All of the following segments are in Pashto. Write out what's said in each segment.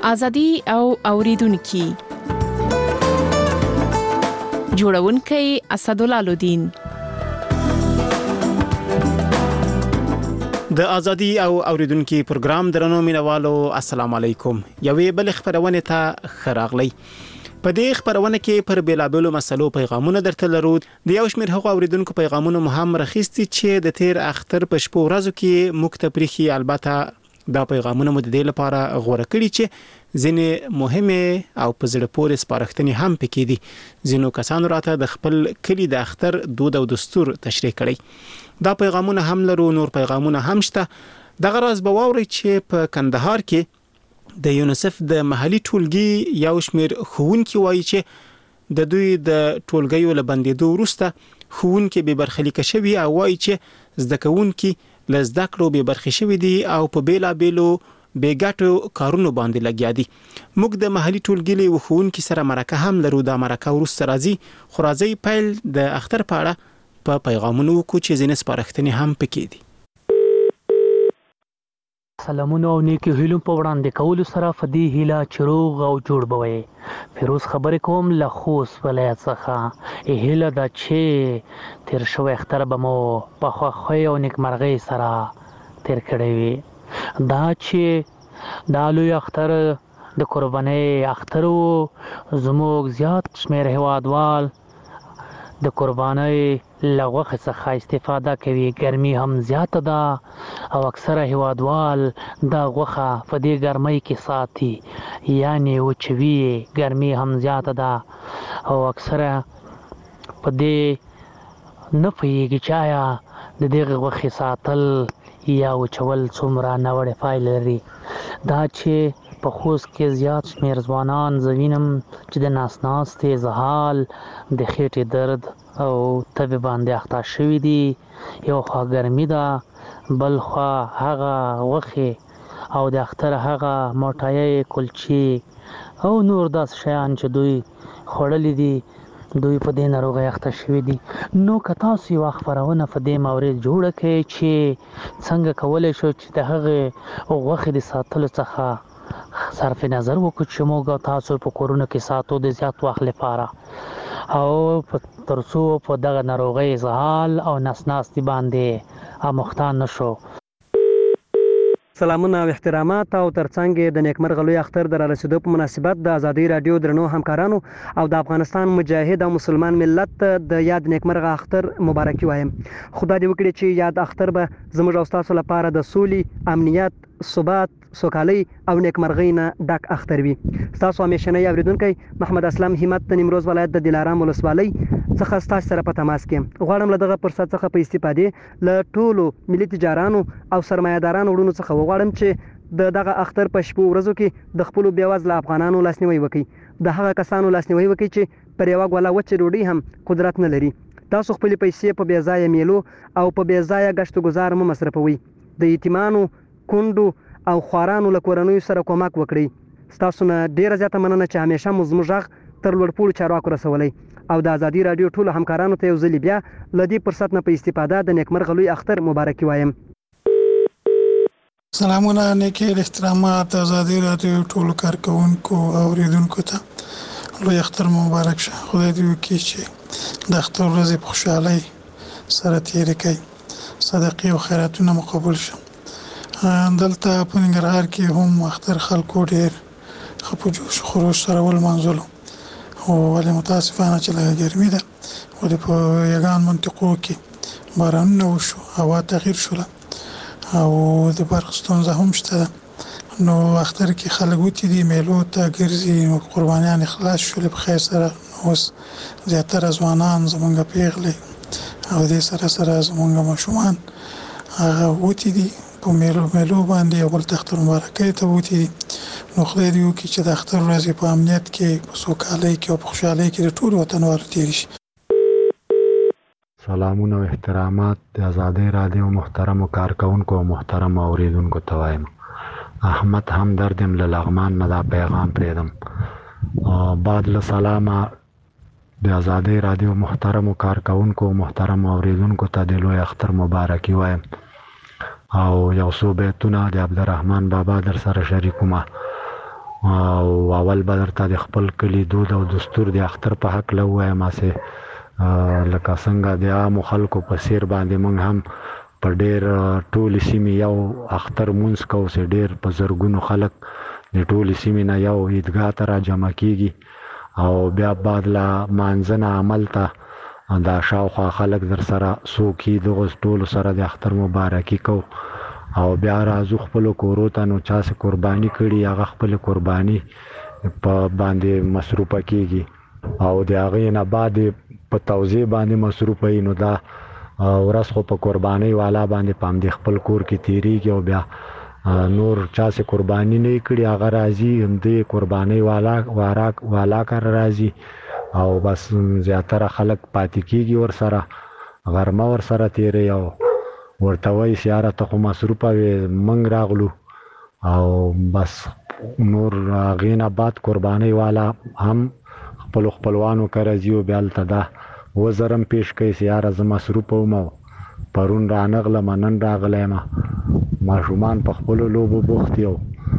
ازادي او اوریدونکو جوړونکي اسدالله لودین د ازادي او اوریدونکو پروګرام درنو مینوالو السلام علیکم یوې بل خبرونه ته خراغلی په دې خبرونه کې پر بیلابلو مسلو پیغامونه درته لرو د یو شمېر هغو اوریدونکو پیغامونه مهم رخصتي چې د تیر اختر په شپو ورځو کې مکتبريخي البته دا پیغامونه مو د دې لپاره غوړه کړی چې ځینې مهمه او په زړه پورې سپارښتنې هم پکې دي ځینو کسانو راته د خپل کلی د اختر دود او دستور تشریح کړي دا پیغامونه هم لرو نور پیغامونه هم شته دغه راز به واوري چې په کندهار کې د یونیسف د محلي ټولګي یو شمېر ښوونکي وایي چې د دوی د ټولګیو له بندیدو وروسته ښوونکي به برخلیک شوي او وایي چې زده کوونکي لزده کړو به برخې شوي دي او په بیلابلو بیګټو کارونو باندې لګیا دي موږ د محلي ټولګي له ښوونکي سره مرکه هم لرو دا مرکه وروسته راځي خو راځي پیل د اختر په اړه په پیغامونو کو چې ځینې سپارښتنې هم پکې دي سلامونه او نیکی هیلو په وړاندې کولو سره فدی هیله چروغ او جوړ بوي فیروز خبرې کوم له خوست ولایت څخه هیله دا چې تیر شو اختر به مو په خوښۍ او نیکمرغۍ سره تیر کړی وي دا چې دا لوی اختر د قربانۍ اختر زموږ زیات شمېر هیوادوال د قربانۍ لغوخه څخه استفاده کوي ګرمي هم زیاته ده او اکثره هیوادوال دا غوخه په دې ګرمۍ کې ساتي یعنی وچوي ګرمي هم زیاته ده او اکثره په دې نه پوهیږي چې آیا د دې غوخه ساتل یا وچول څومره ناوړه پایلې لري دا چې په خوست کې زیات شمېر ځوانان زوینم چې د ناسناستې زهال د خېټې درد او تبه باندې اخته شوي دي یو خوا ګرمي ده بل خوا هغه وخه او د اختر هغه موټایي کلچې او نور داس شیان چې دوی خوړلې دي دوی په دې ناروغي اخته شوي دي نو که تاسو یو خبرونه په دې مورید جوړه کړئ چې څنګه کولای شو چې د هغه وخت د ساتلو څخه صرف نظر وکړو چې موږ تاسو په کورونه کې ساتو د زیات وخت لپاره او ترڅو په دغه ناروغي زهال او نسناستي باندې امختان نشو سلامونه او احترامات او ترڅنګ د نیکمرغه لوی اختر د رسیدو په مناسبت د ازادي رادیو درنو همکارانو او د افغانستان مجاهد او مسلمان ملت د یاد نیکمرغه اختر مبارکي وایم خدای دې وکړي چې یاد اختر به زموږ او تاسو لپاره د سولې امنیت ثبات سوکالي او نیکمرغۍ نه ډک اختر وي تاسو همیشنۍ اوریدونکي محمد اسلام همت د نیمروز ولایت د دلارام ولسوالۍ څخه تاسو سره په تماس کې غواړم له دغه فرصت څخه په استفادې له ټولو ملي تجارانو او سرمایه‌دارانو وړونو څخه وغواړم چې دغه اختر په شپو ورځو کې د خپل بیوزله افغانانو لاسنیوي وکړي د هغه کسانو لاسنیوي وکړي چې پر یو غولا وچه ډوډۍ هم قدرت نه لري تاسو خپل پیسې په بې ځایه میلو او په بې ځایه غشت گزار مو مصرفوي د یتیمانو کندو او خوارانو له کورنیو سره کومک وکړي تاسو نه ډیره زیاته مننه چې همیشه مو زموږ غږ تر لوړپوړو چارواکو رسولي او د ازادي رادیو ټولو همکارانو ته یو ځل بیا له دې فرصت نه په استفاده د نیکمرغه لوی اختر مبارکي وایم سلامونه نیکی احترامات ازادي رادیو ټولو کارکونکو او اوریدونکو ته لوی اختر مبارک شه خدای دې وکړي چې د اختر ورځې په خوشحالۍ سره تیرې کړي صدقې او خیراتونه مقبول شه دلته په ننګرهار کې هم اختر خلکو ډېر خپو جوش خروش سره ولمانځلو او ولې متاسفانه چې لږه ګرمي ده ولې په یګان منطقو کې بارانونه وشو هوا تغییر شوله او د برق ستونزه هم شته نو اختر کې خلک وتی دي میلو ته ګرځي نو قربانیان خلاص شول په خیر سره اوس زیاتره ځوانان زمونږ پیغلې او دې سره سره زمونږ ماشومان هغه وتی دي په میلو باندې اول تختر مبارکۍ ته وتی دي نو خدای دې وکړي چې د اختر ورځې په امنیت کې په سوکالۍ کې او په خوشحالۍ کې د ټولو وطنوالو تیر شي سلامونه او احترامات د ازادي رادیو محترم کارکونکو او محترم اوریدونکو ته وایم احمد همدردم له لغمان نه دا پیغام پریدم بعد له سلامه د ازادي رادیو محترم کارکونکو او محترم اوریدونکو ته د لوی اختر مبارکي وایم او یو څو بیتونه د عبدالرحمن بابا در سره شریکومه او اول به درته د خپل کلي دود او دستور د اختر په حق له ووایم هسې لکه څنګه د عامو خلکو په څیر باندې موږ هم په ډېر ټولې سیمې یو اختر مونځ کوو چې ډېر په زرګونو خلک د ټولې سیمې نه یو عیدګاه ته را جمع کیږي او بیا بعد له مانځه نه عمل ته دا شاوخوا خلک در سره څوک دغو ټولو سره د اختر مبارکي کوو او بیا راځو خپلو کورو ته نو چا چې قرباني کړي هغه خپلې قرباني په باندې مصروفه کیږي او د هغې نه بعد په توزیع باندې مصروفه وي نو دا ورځ خو په قربانۍ والا باندې په همدې خپل کور کې تیریږي او بیا نور چا چې قرباني نه کړي هغه راځي همدې قربانۍ والا کار راځي او بس زیاتره خلک پاتې کیږي ورسره غرمه ورسره تیری او ورته وایي چې یاره ته خو مصروفه وې موږ راغلو او بس نور هغې نه بعد قربانۍ والا هم خپلو خپلوانو که راځي او بیا هلته دا وزرم پیش کوي چې یاره زه مصروفه وم او پرون رانغلم نن راغلی یم ماشومان په خپلو لوبو بوخت یو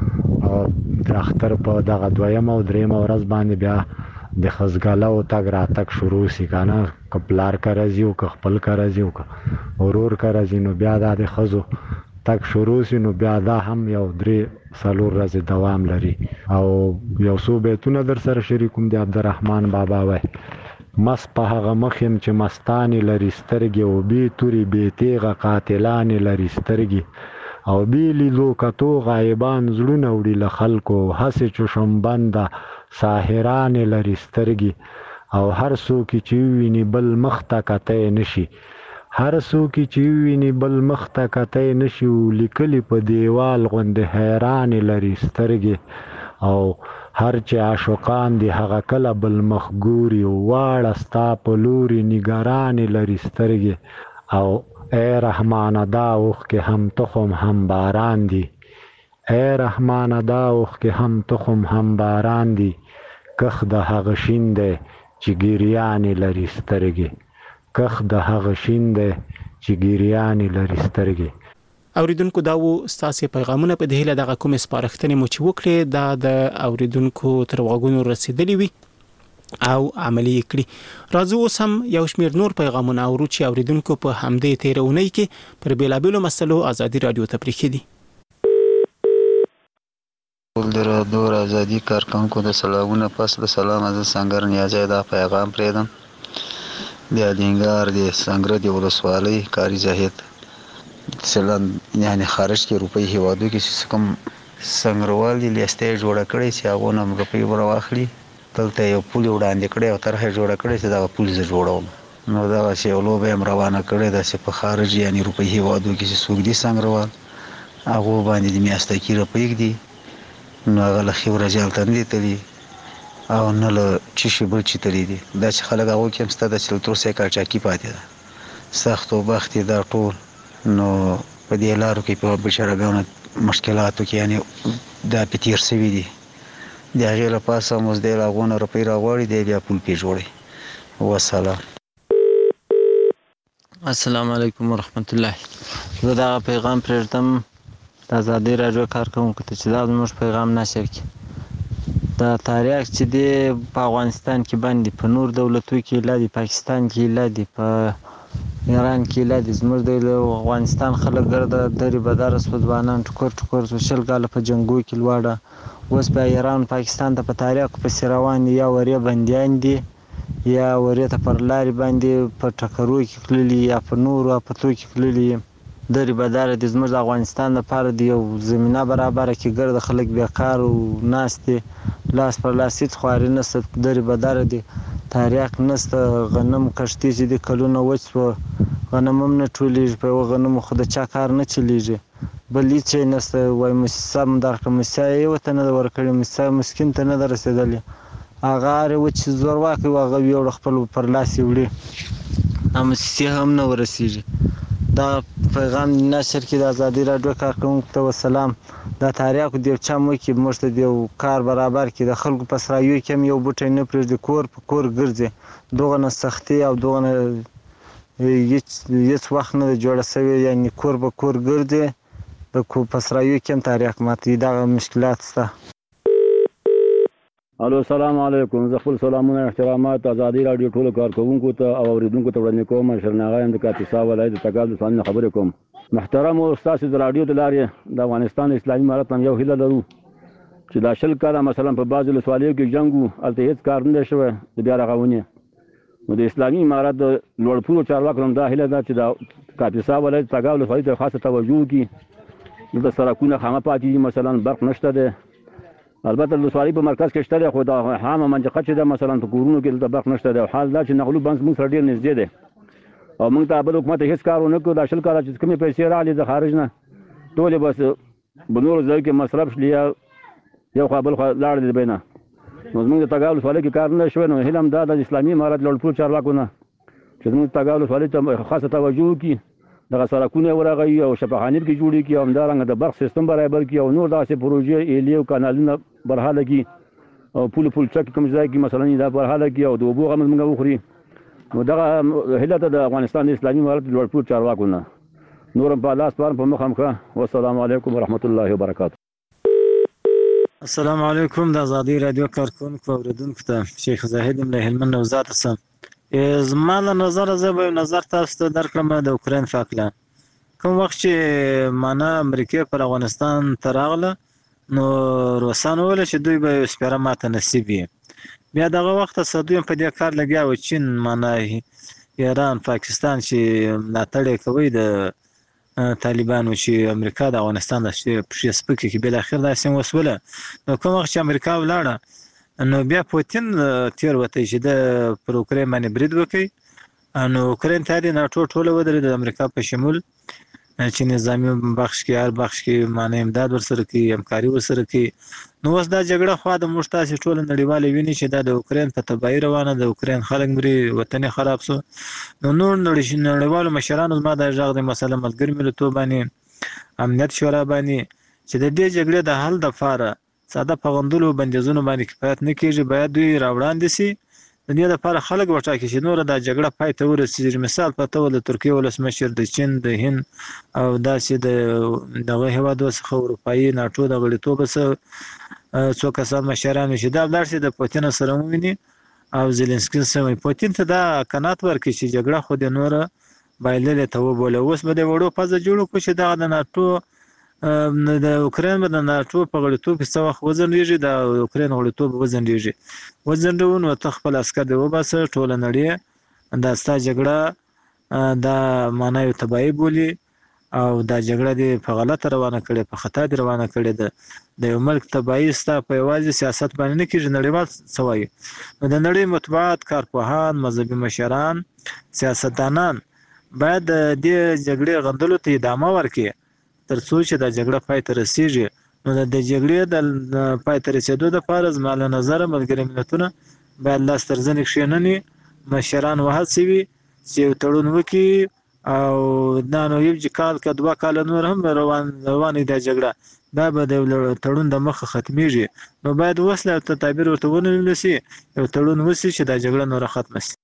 د اختر په دغه دویمه او دریمه ورځ باندې بیا د خزګلو تګ راتګ شروع شي که نه که پلار که راځي او که خپل که راځي او که ورور که راځي نو بیا دا د ښځو تګ شروع شي نو بیا دا هم یو 3-4 ورځې دوام لري او یو څو بیتونه در سره شریکوم د عبدالرحمن بابا وای مست په هغه مخ یم چې مستانې لري سترګې او بې تورې بې تیغه قاتلانې لري سترګې او بې لیدو کتو غایبان زړونه وړي له خلکو هسې چې شومبنده ساحرانې لري سترګې او هر څوک چې وویني بل مخ ته کتی نشي هر څوک چې وویني بل مخ ته کتی نشي لیکلي په دیوال غوندې حیرانې لري سترګې او هر چې عاشقان دي هغه کله بل مخ ګوري واړه ستا په لوري نګرانې لري سترګې او ای رحمانه دا اوښکې هم تخم هم باران دي ای رحمانه دا اوښکې هم تخم هم باران دي کخ د هغه شین دی چې ګریانې لري سترګې کخ د هغه شین دی چې ګریانې لري سترګې اوریدونکو دا و ستاسو پیغامونه په دهله دغه کوم سپارښتنې مو چې وکړي دا د اوریدونکو تر وګونو رسیدلی وي او عملی کړی راځو اوس هم یو شمېر نور پیغامونه اورو چې اوریدونکو په همدې تیرونی کې پر بیلابلو مسلو ازادي رادیو ته پریښي د رادیو ازادي کارکونکو د سلامونه پس د سلام از سنگر نیازه دا پیغام پریدم د الینګار د سنگر د ولسوالۍ کاری زاهد سلام یعنی خارج کې روپۍ هیوادو کې کوم څنګهوال دي لیستې جوړه کړې چې هغه نم روپۍ ورواخلي دلته یو پول وړاندې کړی او طرحه جوړه کړې چې دا پول زه جوړوم نو دا چې لوبه هم روانه کړې ده چې په خارج یعنی روپۍ هیوادو کې څوک دي څنګهوال هغه باندې د میاشتې کې روپۍ دي نو هغه له خبره جالته نه دي او نه له چی بل چی تللی دي دا چې خلک هغه کې مستده چې تر څه کارچاکی پاتې ده سخت او بخت دا ټول نو په دې لارو کې په بشرګانو مشکلاتو کې یعنی دا پتیر سوي دي د هغې له پاسه موږ د لاغونه روپۍ راغواړي دی بیا پول پې جوړي وسلام السلام علیکم ورحمت الله زه دا پیغام پرېږدم د ازادي راډیو کارکونکو ته چې دا زموږ پیغام نشر کړي دا تاریخ چې دی په افغانستان کې باندې په نور دولتو کې لا دی پاکستان کې لا دی په ایران کې لا د زموږ د افغانستان خلک ګرده درې بدار سودوانان ټکور شل کاله په جنگو کې لوړه اوس په ایران پاکستان ته په تاریخ په روان یا ورې بندیان دي یا ورې ته پر لارې باندې په ټکرو کې کړلي یا په نورو افتو کې کړلي درې بدار د زموږ د افغانستان لپاره د یو زمینه برابره کې ګرده خلک بیکار او ناستې لاس پر لاس هېڅ خواري نشته درې بدار دي تاریخ نشته غنم کښتې چې د کلونه وچ شوه غنم هم نه ټولېږي په یوه غنمو خو د چا کار نه چلېږي بل هېڅ شی نشته وایي موسسه هم درکړه موسسه یې یوه ته نه ده ورکړې موسسه مسکین ته نه ده رسېدلې هغه هر یو چې زورواکی و هغه ویوړه خپل پر لاس یې وړي موسسې هم نه ورسېږي دا پیغام نشر کې د ازادي راډیو کارکونکو ته وسلام دا تاریخ د یو چا مو کې موږ ته د یو کار برابر کې د خلکو په سرایو کې هم یو بوټی نه پرېږدي کور په کور ګرځي دغه نه سختي او دغه نه هېڅ وخت نه ده جوړه سوې یعنې کور په کور ګرځي د په سرایو کې هم تاریخ ماتوي دغه مشکلات شته الو السلام علیکم. زه خپل سلامونه احترامات ازادي رادیو ټولو کارکونکو ته او اوریدونکو ته وړاندې کوم. شرناغه یم د کاپیسا ولایت د تګاب څخه خبرې کوم. محترم استاد د رادیو د لارې د افغانستان اسلامي امارت هم یو هیله لرو چې دا شل کاله مثلا په بعضو ولسوالیو کې جنګ وو، هلته هېڅ کار نه دی شوی د بیا رغونې. نو د اسلامي امارت د لوړپوړو چارواکو هم دا هیله ده چې د کاپیسا ولایت تګاب ولسوالۍ ته خاصه توجه وکړي. دلته سړکونه خامه پاتې دي، مثلا برق نشته دی. البته د ولسوالۍ په مرکز کې شته دی، خو دا عامه منطقه چې ده مثلا په کورونو کې دلته برق نشته دی. او حال دا چې نغلو بنس موږ سره ډېر نږدې دی او موږ ته بل حکومت هېڅ کار ونه کړو. دا شل کاله چې کومې پیسې راغلې د خارج نه ټولې بس په نورو ځایو کې مصرف شلې یا یو خوا بل خوا لاړې د بینه. نو زموږ د تګاب ولسوالۍ کې کار نه شوی. نو هیله هم دا ده د اسلامي امارت لوړپوړو چارواکو نه چې زموږ د تګاب ولسوالۍ ته خاصه توجه وکړي، دغه سړکونه یې ورغوي او شفاخانې پکې جوړې کړي او همدارنګه د برق سیستم برابر کړي او نور داسې پروژې ایلې او کانالونه برحاله کړي او پول چک کوم ځای کې مثلا دا برحاله کړي او د اوبو غم زموږ وخوري. نو دغه هیله ده د افغانستان د اسلامي امارت لوړپوړو چارواکو نه. نور هم په الله سپارم په مخه مخه. والسلام علیکم ورحمت الله وبرکاته. السلام علیکم. د ازادي رادیو کارکونکو اوریدونکو ته شیخ زاهد یم له هلمند نوزاد څخه. زما له نظره زه به نظر تاسو ته درکړم د اوکراین په هکله. کوم وخت چې معنا امریکا پر افغانستان ته راغله نو روسان وویل چې دوی به یو سپاره ماته نصیب وي. بیا دغه وخت دوی هم په دې کار لګیا و. چین معنا ایران پاکستان چې ملاتړ یې کوي د طالبانو چې امریکا د افغانستان د پښې سپکې کې بالاخره داسې وسوله. نو کوم وخت چې امریکا ولاړه نو بیا پوتین تیر وتی چې د پر اوکراین باندې برید وکړي. نو اوکراین ته د ناټو ټوله ودرېده د امریکا په شمول چې نظامي بخش کې هر بخش کې معنی امداد ورسره کوي، همکاري ورسره کوي. نو اوس دا جګړه خوا د موږ تاسې ټوله نړیواله ویني چې دا د اوکراین په تباهي روانه د اوکراین خلک مري، وطن یې خراب سو. نو نور نړیوالو مشرانو زما دا غږ دی مثلا ملګري ملتونو باندې امنیت شورا باندې چې د دې جګړې د حل دپاره ساده پغندلو بندیزونو باندې کفایت نه کېږي، باید دوی راوړاندې سي د دې لپاره خلک وټاکي چې نوره دا جګړه پای ته ورسېږي. مثال په توګه د ترکیې ولسمشر، د چین، د هند او داسې د دغه هېوادو څخه اروپایي ناټو د غړیتوب څخه څو کسان مشران چې دا ولاړ شي د پوتین سره وویني او زیلنسکي سره پوتین ته دا قناعت ورکړي چې جګړه خو د نوره بایللې ته وبوله. اوس به د وړو پزه جوړ کړو چې دغه د ناټو د اوکراین به د ناټو په غړیتوب کې څه وخت وځنډېږي، د اوکراین غړیتوب وځنډېږي. وځنډو نو ته خپل عسکر دې وباسه، ټوله نړۍ دا ستا جګړه دا معنا یو تباهي بولي او دا جګړه دې په غلطه روانه کړې، په خطا دې روانه کړې ده. د یو ملک تباهي ستا په یوازې سیاست باندې نه کېږي، نړیوال څه وایي. نو د نړۍ مطبوعات، کارپوهان، مذهبي مشران، سیاستدانان باید د دې جګړې غندلو ته ادامه ورکړي تر څو چې دا جګړه پای ته رسېږي. نو د جګړې د پای ته رسېدو دپاره زما له نظره ملګري ملتونه باید لاس تر زنې کښېنني، مشران وهڅوي چې یو تړون وکړي او دا نو یو کال که 2 کاله نور هم روانه دا جګړه دا به د تړون د مخه ختمیږي. نو باید وسله ته تعبیر ورته ونیول سي، یو تړون وسي چې دا جګړه نوره ختمه سي.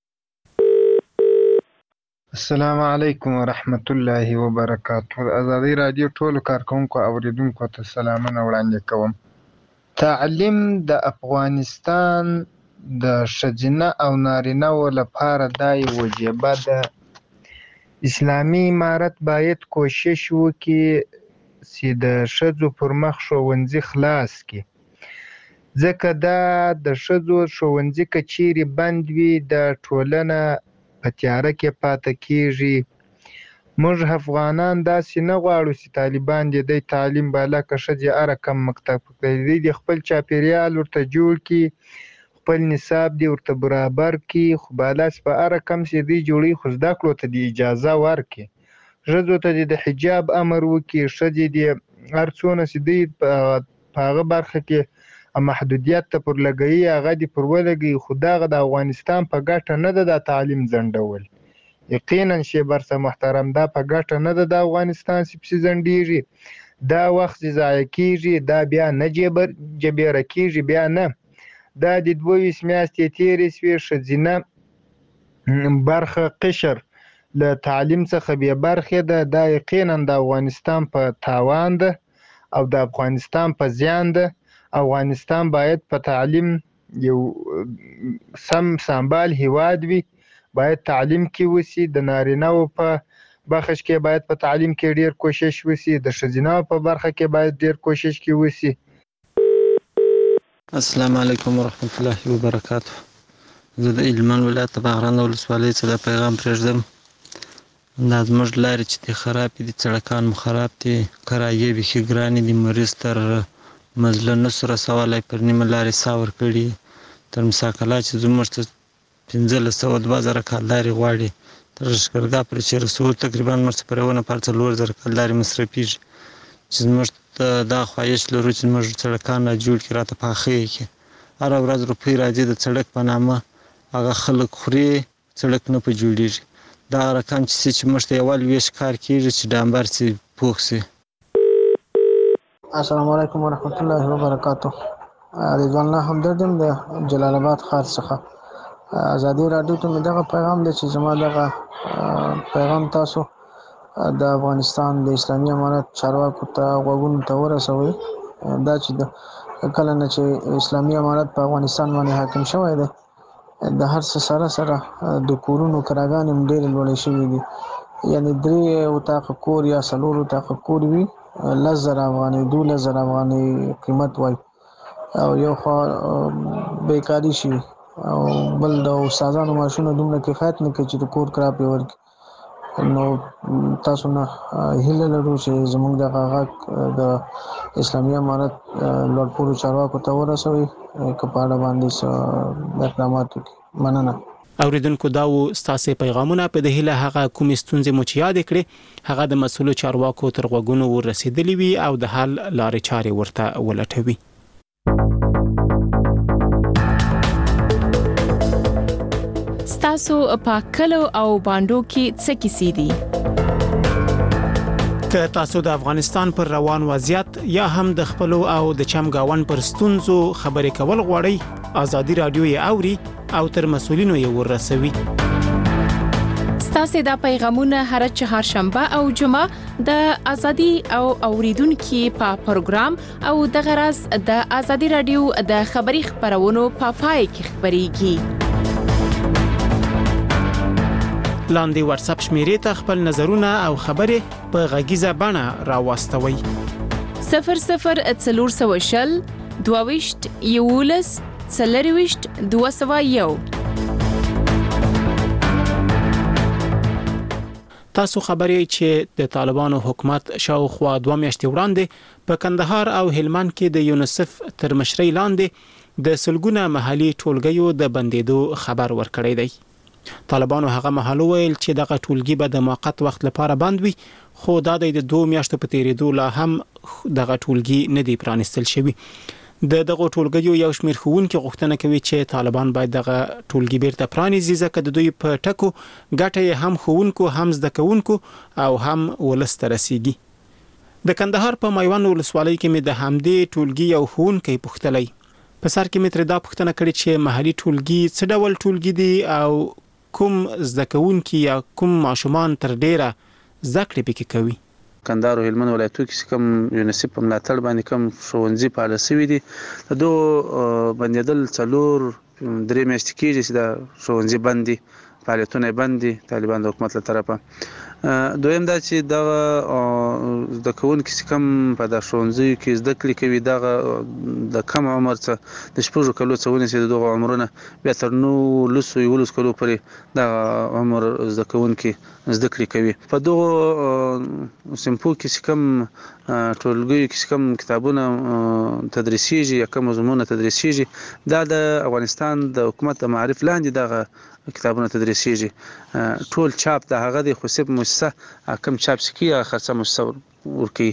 السلام علیکم ورحمت الله وبرکاته. ازادي رادیو ټولو کارکونکو اوریدونکو ته سلامونه وړاندې کوم. تعلیم د افغانستان د ښځینه او نارینه‌و لپاره دا یو وجیبه ده. اسلامي امارت باید کوشش وکړي چې د ښځو پر مخ ښوونځي خلاص کړي، ځکه دا د ښځو ښوونځي که چیرې بند وي د ټولنه په تیاره کې پاتې کېږي. موږ افغانان داسې نه غواړو چې طالبان دې دی تعلیم بالا که ښځې هره کم مکتب دی د خپل چاپېریال ورته جوړ کړي، خپل نصاب دې ورته برابر کړي، خو بالا چې په هره کم چې دی جوړوي خو زده کړو ته دې اجازه ورکړي. ښځو ته دې د حجاب امر وکړي، ښځې دې هر څونه چې دوی په هغه برخه کې محدودیت ته پر لګوي هغه دې پر ولګوي. خو دغه د افغانستان په ګټه نه ده دا تعلیم ځنډول. یقینا شیبر صاحب محترم دا په ګټه نه ده د افغانستان چې پسې ځنډېږي، دا وخت چې ضایع کېږي دا بیا نه جبیره کېږي، بیا نه. دا د 22 میاشتې تېرې شوې ښځینه برخه قشر له تعلیم څخه بې برخې ده. دا یقینا د افغانستان په تاوان ده او د افغانستان په زیان ده. افغانستان باید په تعلیم یو سم سنبال هیواد وي باید تعلیم کې وسی. د نارینه‌و په برخه کې باید په تعلیم کې ډیر کوشش وسی، د ښځینه‌و په برخه کې باید ډیر کوشش کې وسی. السلام علیکم ورحمت الله وبرکاته. زه د هلمند ولایت د باغران ولسوالۍ څخه پیغام پرېږدم. دا زموږ لارې چې دي خراب دي، سړکان مو خراب دي، کرایې بیخي ګرانې دي، مریض تر مزله نسو رسولی، پر نیمه لارې ساه ورکړي. تر مساکلا چې زموږ ته 1500-2000 کالدارې غواړي، تر لښکرګاه پورې چې رسو تقریبا موږ ته پر یوه نفر 4000 کالدارې مصرفېږي. چې زموږ ته دا خواهش لرو چې زموږ سړکان را جوړ کړي، راته پاخه یې کړي. هره ورځ روپۍ راځي د سړک په نامه، هغه خلک خوري، سړک نه په جوړېږي. دا رقم چې موږ ته یو لویش کار کېږي چې ډامبر سي، پوخ سي. السلام علیکم ورحمت الله وبرکاته. رضوان الله همدرد یم د جلال آباد ښار څخه. ازادي راډیو ته مې دغه پیغام دی چې زما دغه پیغام تاسو د افغانستان د اسلامي امارت چارواکو ته غوږونو ته ورسوئ. دا چې د کله نه چې اسلامي امارت په افغانستان باندې حاکم شوی دی، د هر څه سره د کورونو کراګانې هم ډېرې لوړې شوي دي. یعنې 3 اتاقه کور یا 4 اتاقه کور وي 10,000 افغانۍ 12,000 افغانۍ قیمت وای، او یو خوا بیکاري شي، او بل د استادانو معاشونه دومره کفایت نه کوي چې د کور کرا پرې ورکړي. نو تاسو نه هیله لرو چې زموږ دغه غږ د اسلامي امارت لوړپوړو چارواکو ته ورسوئ که په اړه باندې څه اقدامات وکړي. مننه. اوریدونکو دا و ستاسو پیغامونه. په د هیله هغه کوم ستونزې مو چې یاد کړې هغه د مسؤلو چارواکو تر غوږونو ورسېدلې وي او د حل لارې چارې ورته ولټوي. ستاسو په کلو او باندو کې څه کیسې دي؟ که تاسو د افغانستان پر روان وضعیت یا هم د خپل او د چمګاون پر ستونزو خبرې کول غواړئ، ازادي رادیو یې اوري او تر مسؤلینو یې ورسوي. ستاسو دا پیغامونه هر چهارشنبه او جمعه د ازادي او اوریدونکو په پروګرام او د غرض د ازادي رادیو د خبري خبرونو په پای کې خبريږي. لاندې واتس اپ شمیرې ته خپل نظرونه او خبرې په غږیزه بڼه راوستوي. 0040 22 11 40 201. تاسو خبرې چې د طالبانو حکومت شاوخوا 2 میاشتې وړاندې په کندهار او هلمند کې د یونیسف تر مشرۍ لاندې د سلګونه محلي ټولګیو د بندیدو خبر ورکړی دی. طالبانو هغه مهال ویل چې دغه ټولګي به د موقت وخت لپاره بند وي، خو دا د 2 میاشتو په تیریدو لا هم دغه ټولګي نه دی پرانستل شوی. دغه ټولګیو یو شمېر ښوونکي غوښتنه کوي چې طالبان باید دغه ټولګي بیرته پرانیزي، ځکه د دوی په ټکو ګټه هم ښوونکو، هم زده کوونکو او هم ولس ته رسیږي. د کندهار په میوند ولسوالۍ کې مې د همدې ټولګي یو ښوونکی پوښتلی. په سر کې مې ترې دا پوښتنه کړې چې محلي ټولګي څه ډول ټولګي دي او کوم زده کوونکي یا کوم ماشومان تر ډیره زده کړې پکې کوي. کندهار او هلمند ولایتو کې کوم یونیسف په ملاتړ باندې کوم ښوونځي فعال شوي دي، د دوه بندیدل 3 میاشتې کېږي چې دا ښوونځي بند دي، فعالیتونه بند دي طالبان د حکومت له طرفه. دویم دا چې دغه د کوونکي کوم په د ښوونځي کې زده کړې کوي د کم عمر څخه د 6 کلو څخه ونیسي د دغه عمرونه بیا تر 19 کلو پورې د عمر زده کوونکي زده کړې کوي. په دغه سمپو کې کوم ټولګي کې کوم کتابونه تدریسيږي یا کوم مضمونونه تدریسيږي، دا د افغانستان د حکومت د معرف لاندې دغه کتابونه تدریسيږي. ټول چاپ د هغه د خصوصي مؤسسه کم چاپ سکی یا خرڅه مؤسسه ورکی،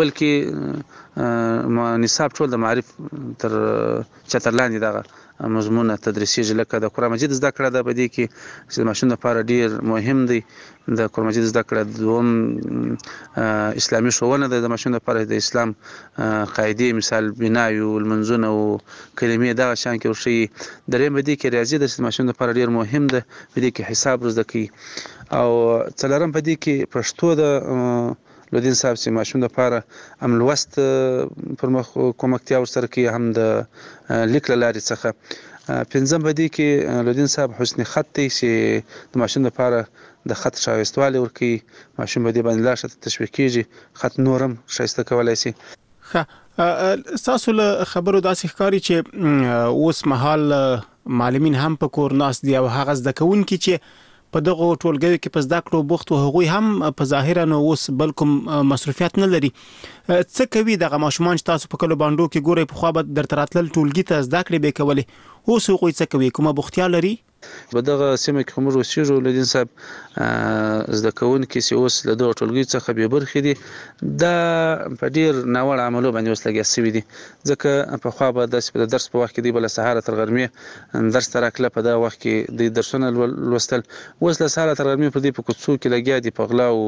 بلکې نصاب ټول د معرف تر چتر لاندې دغه مضمونه تدریسيږي. لکه د قرآن مجید زده کړه د بدی کې چې د ماشوم لپاره ډیر مهم دی. د قرآن مجید زده کړه دوم اسلامي ښوونه د ماشوم لپاره د اسلام قاعده مثال بنای او المنزونه او کلمې دغه شان کې ورشي. دریم بدی کې ریاضي د ماشوم لپاره ډیر مهم ده، بدی کې حساب زده کوي. او څلورم بدی کې پښتو د لودین صاحب چې ماشوم لپاره هم لوست پر مخ کومکتیا ورسره کوي، هم د لیک له لارې څخه پنځم بدی کې لودین صاحب حسن خط دی چې د ماشوم لپاره د خط شایستوالی ورکوي، ماشوم به دې باندې لا ښه تشویق کیږي، خط نورم ښایسته کولی شي. تاسو له خبرو داسې ښکاري چې اوس مهال معلمین هم په کور ناست دي او هغه زده کوونکي چې په دغه ټولګیو کې په زده کړو بوخت او هغوی هم په ظاهرا نو اوس بل کوم مصروفیت نه لري. څه کوي دغه ماشومان چې تاسو په کلو باندو کې ګورئ پخوا به درته راتلل ټولګي ته زده کړې به کولې، اوس هغوی څه کوي؟ کومه بوختیا لري؟ په دغه سیمه کې موږ اوسېږو لودین صاحب زده کوونکي چې اوس له دغه ټولګي څخه بې برخې دي دا په ډېر ناوړه عملو باندې اوس لګیا شوي دي، ځکه پخوا به داسې د درس په وخت کې دوی به له سهاره تر غرمې درس ته راکله، په دغه وخت کې دوی درسونه لوستل، اوس له سهاره تر غرمې په دوی په کوڅو کې لګیا دي، په غلا او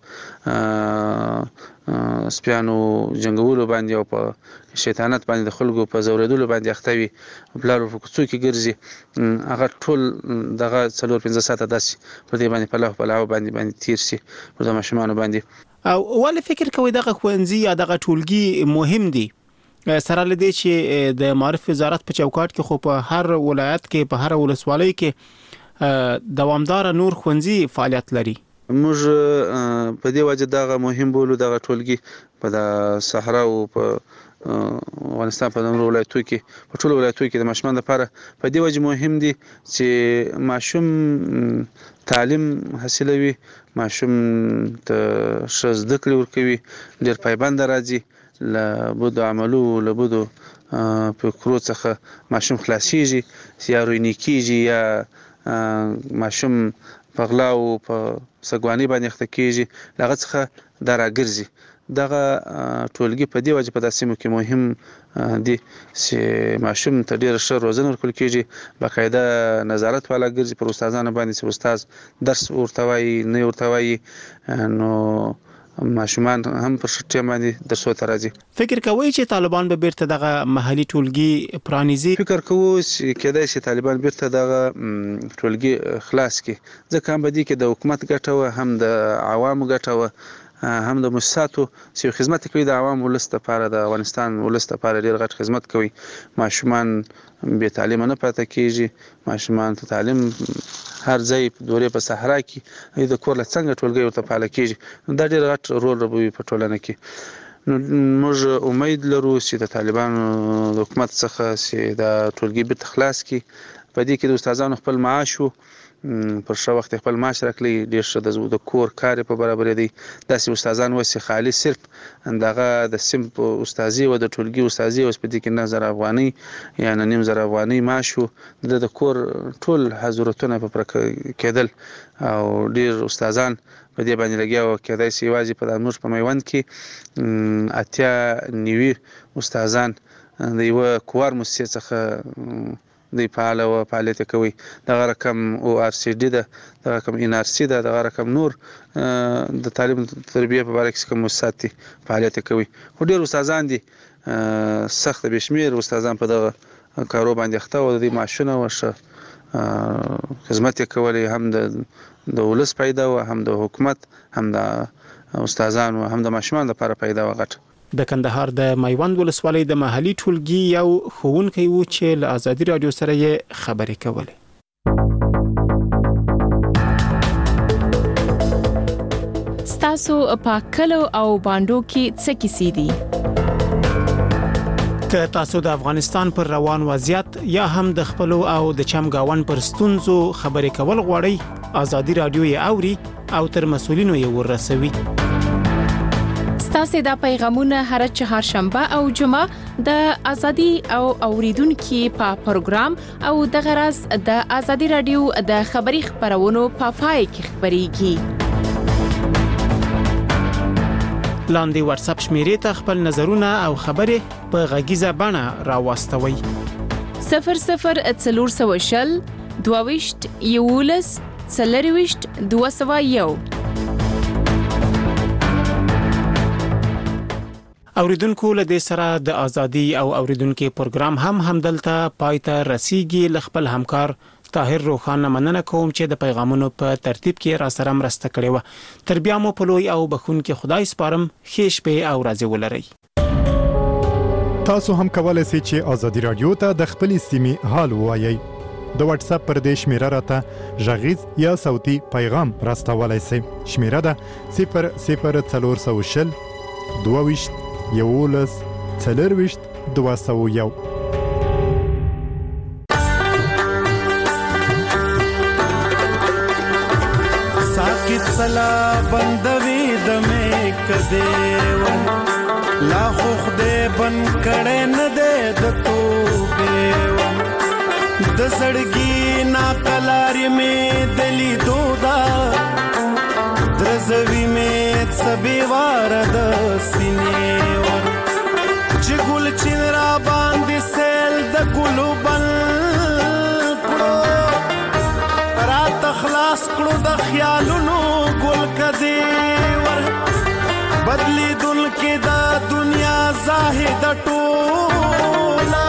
په سپیانو جنګولو باندې او په شیطانت باندې د خلکو په زوریدلو باندې اخته وي، پلار په کوڅو کې ګرځي، هغه ټول دغه 4-5 ساعته داسې په دې باندې په لهو باندې تیر شي پر د ماشومانو باندې. او ولې فکر کوئ دغه ښوونځي یا دغه ټولګي مهم دي سره له دې چې د معارف وزارت په چوکاټ کې خو په هر ولایت کې په هر ولسوالۍ کې دوامدار نور ښوونځي فعالیت لري؟ موږ په دې وجه دغه مهم بولو دغه ټولګي په د صحرا او په افغانستان په نورو ولایتونو کې په ټولو ولایتونو کې د ماشومان لپاره په دې وجه مهم دي چې ماشوم تعلیم حاصلوي، ماشوم ته ښه زده کړې ورکوي، ډېر پایبند راځي، له بدو عملو له بدو فکرو څخه ماشوم خلاصیږي یا روینې کیږي یا ماشوم په غلا او په سګوانۍ باندې اخته کیږي، هغه څخه دا راګرځي. دغه ټولګي په دې وجه په داسې سیمو کې مهم دي چې ماشوم ته ډېره ښه روزنه ورکول کیږي، باقاعده نظارت والا ګرځي پر استادانو باندې چې استاد درس ورته وایي نه ورته وایي، نو ماشومان هم په ښه ټیم باندې درسو ته راځي. فکر کوئ چې طالبان به بیرته دغه محلي ټولګي پرانیزي؟ فکر کوو چې کېدای شي طالبان بیرته دغه ټولګي خلاص کړي، ځکه هم په دې کې د حکومت ګټه وه، هم د عوامو ګټه وه، هم د مؤسساتو چې خدمت کوي د عوام ولس لپاره، د افغانستان ولس لپاره ډېر غټ خدمت کوي. ماشومان بې تعلیمه نه پاتې کیږي، ماشومان ته تعلیم هر ځای دورې په صحرا کې د کور له څنګه ټولګي ورته فعاله کیږي، دا ډېر غټ رول لوبوي په ټولنه کې. نو موږ امید لرو چې د طالبانو د حکومت څخه چې دا ټولګي بیرته خلاص کړي، په دې کې د استادانو خپل معاش پر ښه وخت خپل معاش راکړي، ډېر ښه د کور کار په برابرې دی، داسې استادان اوس چې خالي صرف دغه د صنف استادي او د ټولګي استادي اوس په دې کې 9,000 افغانۍ یا 9,500 افغانۍ معاش وو، د کور ټول حضورتونه په پوره کېدل او ډېر استادان په دې باندې لګیا وو. کېدای شي یوازې په زموږ په میوند کې 80-90 استادان د یوه کوار مؤسسې څخه دوی فعاله و فعالیت کوي، دغه رقم ORCD ده، دغه رقم NRC ده، دغه رقم نور د تعلیم تربیه په باره کې کوم مؤسسات دي فعالیت کوي، خو ډېر استادان دي سخت بې شمېر استادان په دغه کارو باندې اخته و، د دوی معاشونه و ښه خدمت یې کولی، هم د ولس پیدا و، هم د حکومت، هم د استادانو، هم د ماشومان لپاره پیدا و غټ. د کندهار د میوند ولسوالۍ د محلي ټولګي یو ښوونکی و چې له آزادي رادیو سره یې خبرې کولې. ستاسو په کلو او باندو کې څه کیسې دي؟ که تاسو د افغانستان پر روان وضعیت یا هم د خپل او د چمګاون پر ستونزو خبرې کول غواړئ، آزادي رادیو یې اوري او تر مسؤلینو یې ورسوي. ستاسو د پیغامونه هر چهارشنبه او جمعه د ازادي او اوریدونکو په پروګرام او د غرض د ازادي رادیو د خبري خبرونو په پای کې خبريږي. لاندې واتس اپ شمیرې ته خپل نظرونه او خبرې په غږیزه بڼه راوستوي. 0040 22 یولس 40 201. اوریدونکو له دې سره د ازادي او اوریدونکو پروګرام هم دلته پایته رسیدي. لخپل همکار طاهر روخان مننه کوم چې د پیغامونو په ترتیب کې را سره مرسته کړې و. تر بیا مو په لوی او بخون کې خدای سپارم. ښه شپه او ورځ ولرئ. تاسو هم کولای شئ چې ازادي رادیو ته د خپلې سیمې حال ووایئ. د واتس اپ پر دې شمیره راته غږیز یا صوتي پیغام راستولای شئ. شمیره ده 00420 22 11 40 201. ساکت سلا بندوی دمه کده لا خوخ دے بن کڑے نہ دے دتوبے د زړګي نا کلاری میں دلی دودا درزوی میں سبی وارد سینے ور چګل چنرا باندې سیل د ګلو بن کړو رات خلاص کړو د خیالونو ګل کدی ور بدلی دل کې دا دنیا زاهد ټولا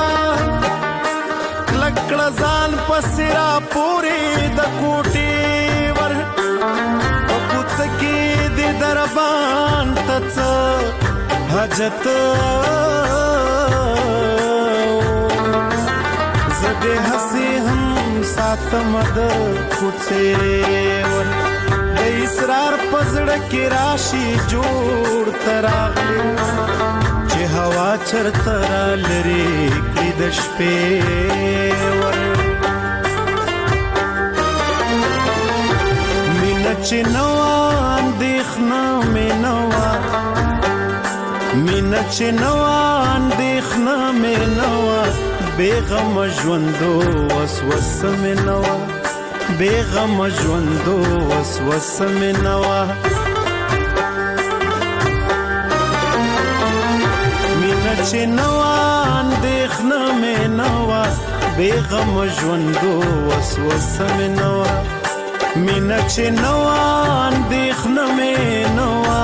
لکړه ځان پسرا پوری د کوټي ور او کوڅ کې د دربان تڅ حاجت زده حسي هم ساتم د کوڅه ور اسرار پزړه کې راشي جوړ تراغلي چې هوا چرته را لري کې د شپې ور مینه چې نو اندېښنه مې نوا مینه چې نو اندېښنه مې نوا بیغم ژوندو وسوسه مې نوا بیغم ژوندو وسوسه مې نوا مینه چې نوا اندېښنه مې نوا بیغم ژوندو وسوسه مې نوا مینه چې نوا اندېښنه مې نوا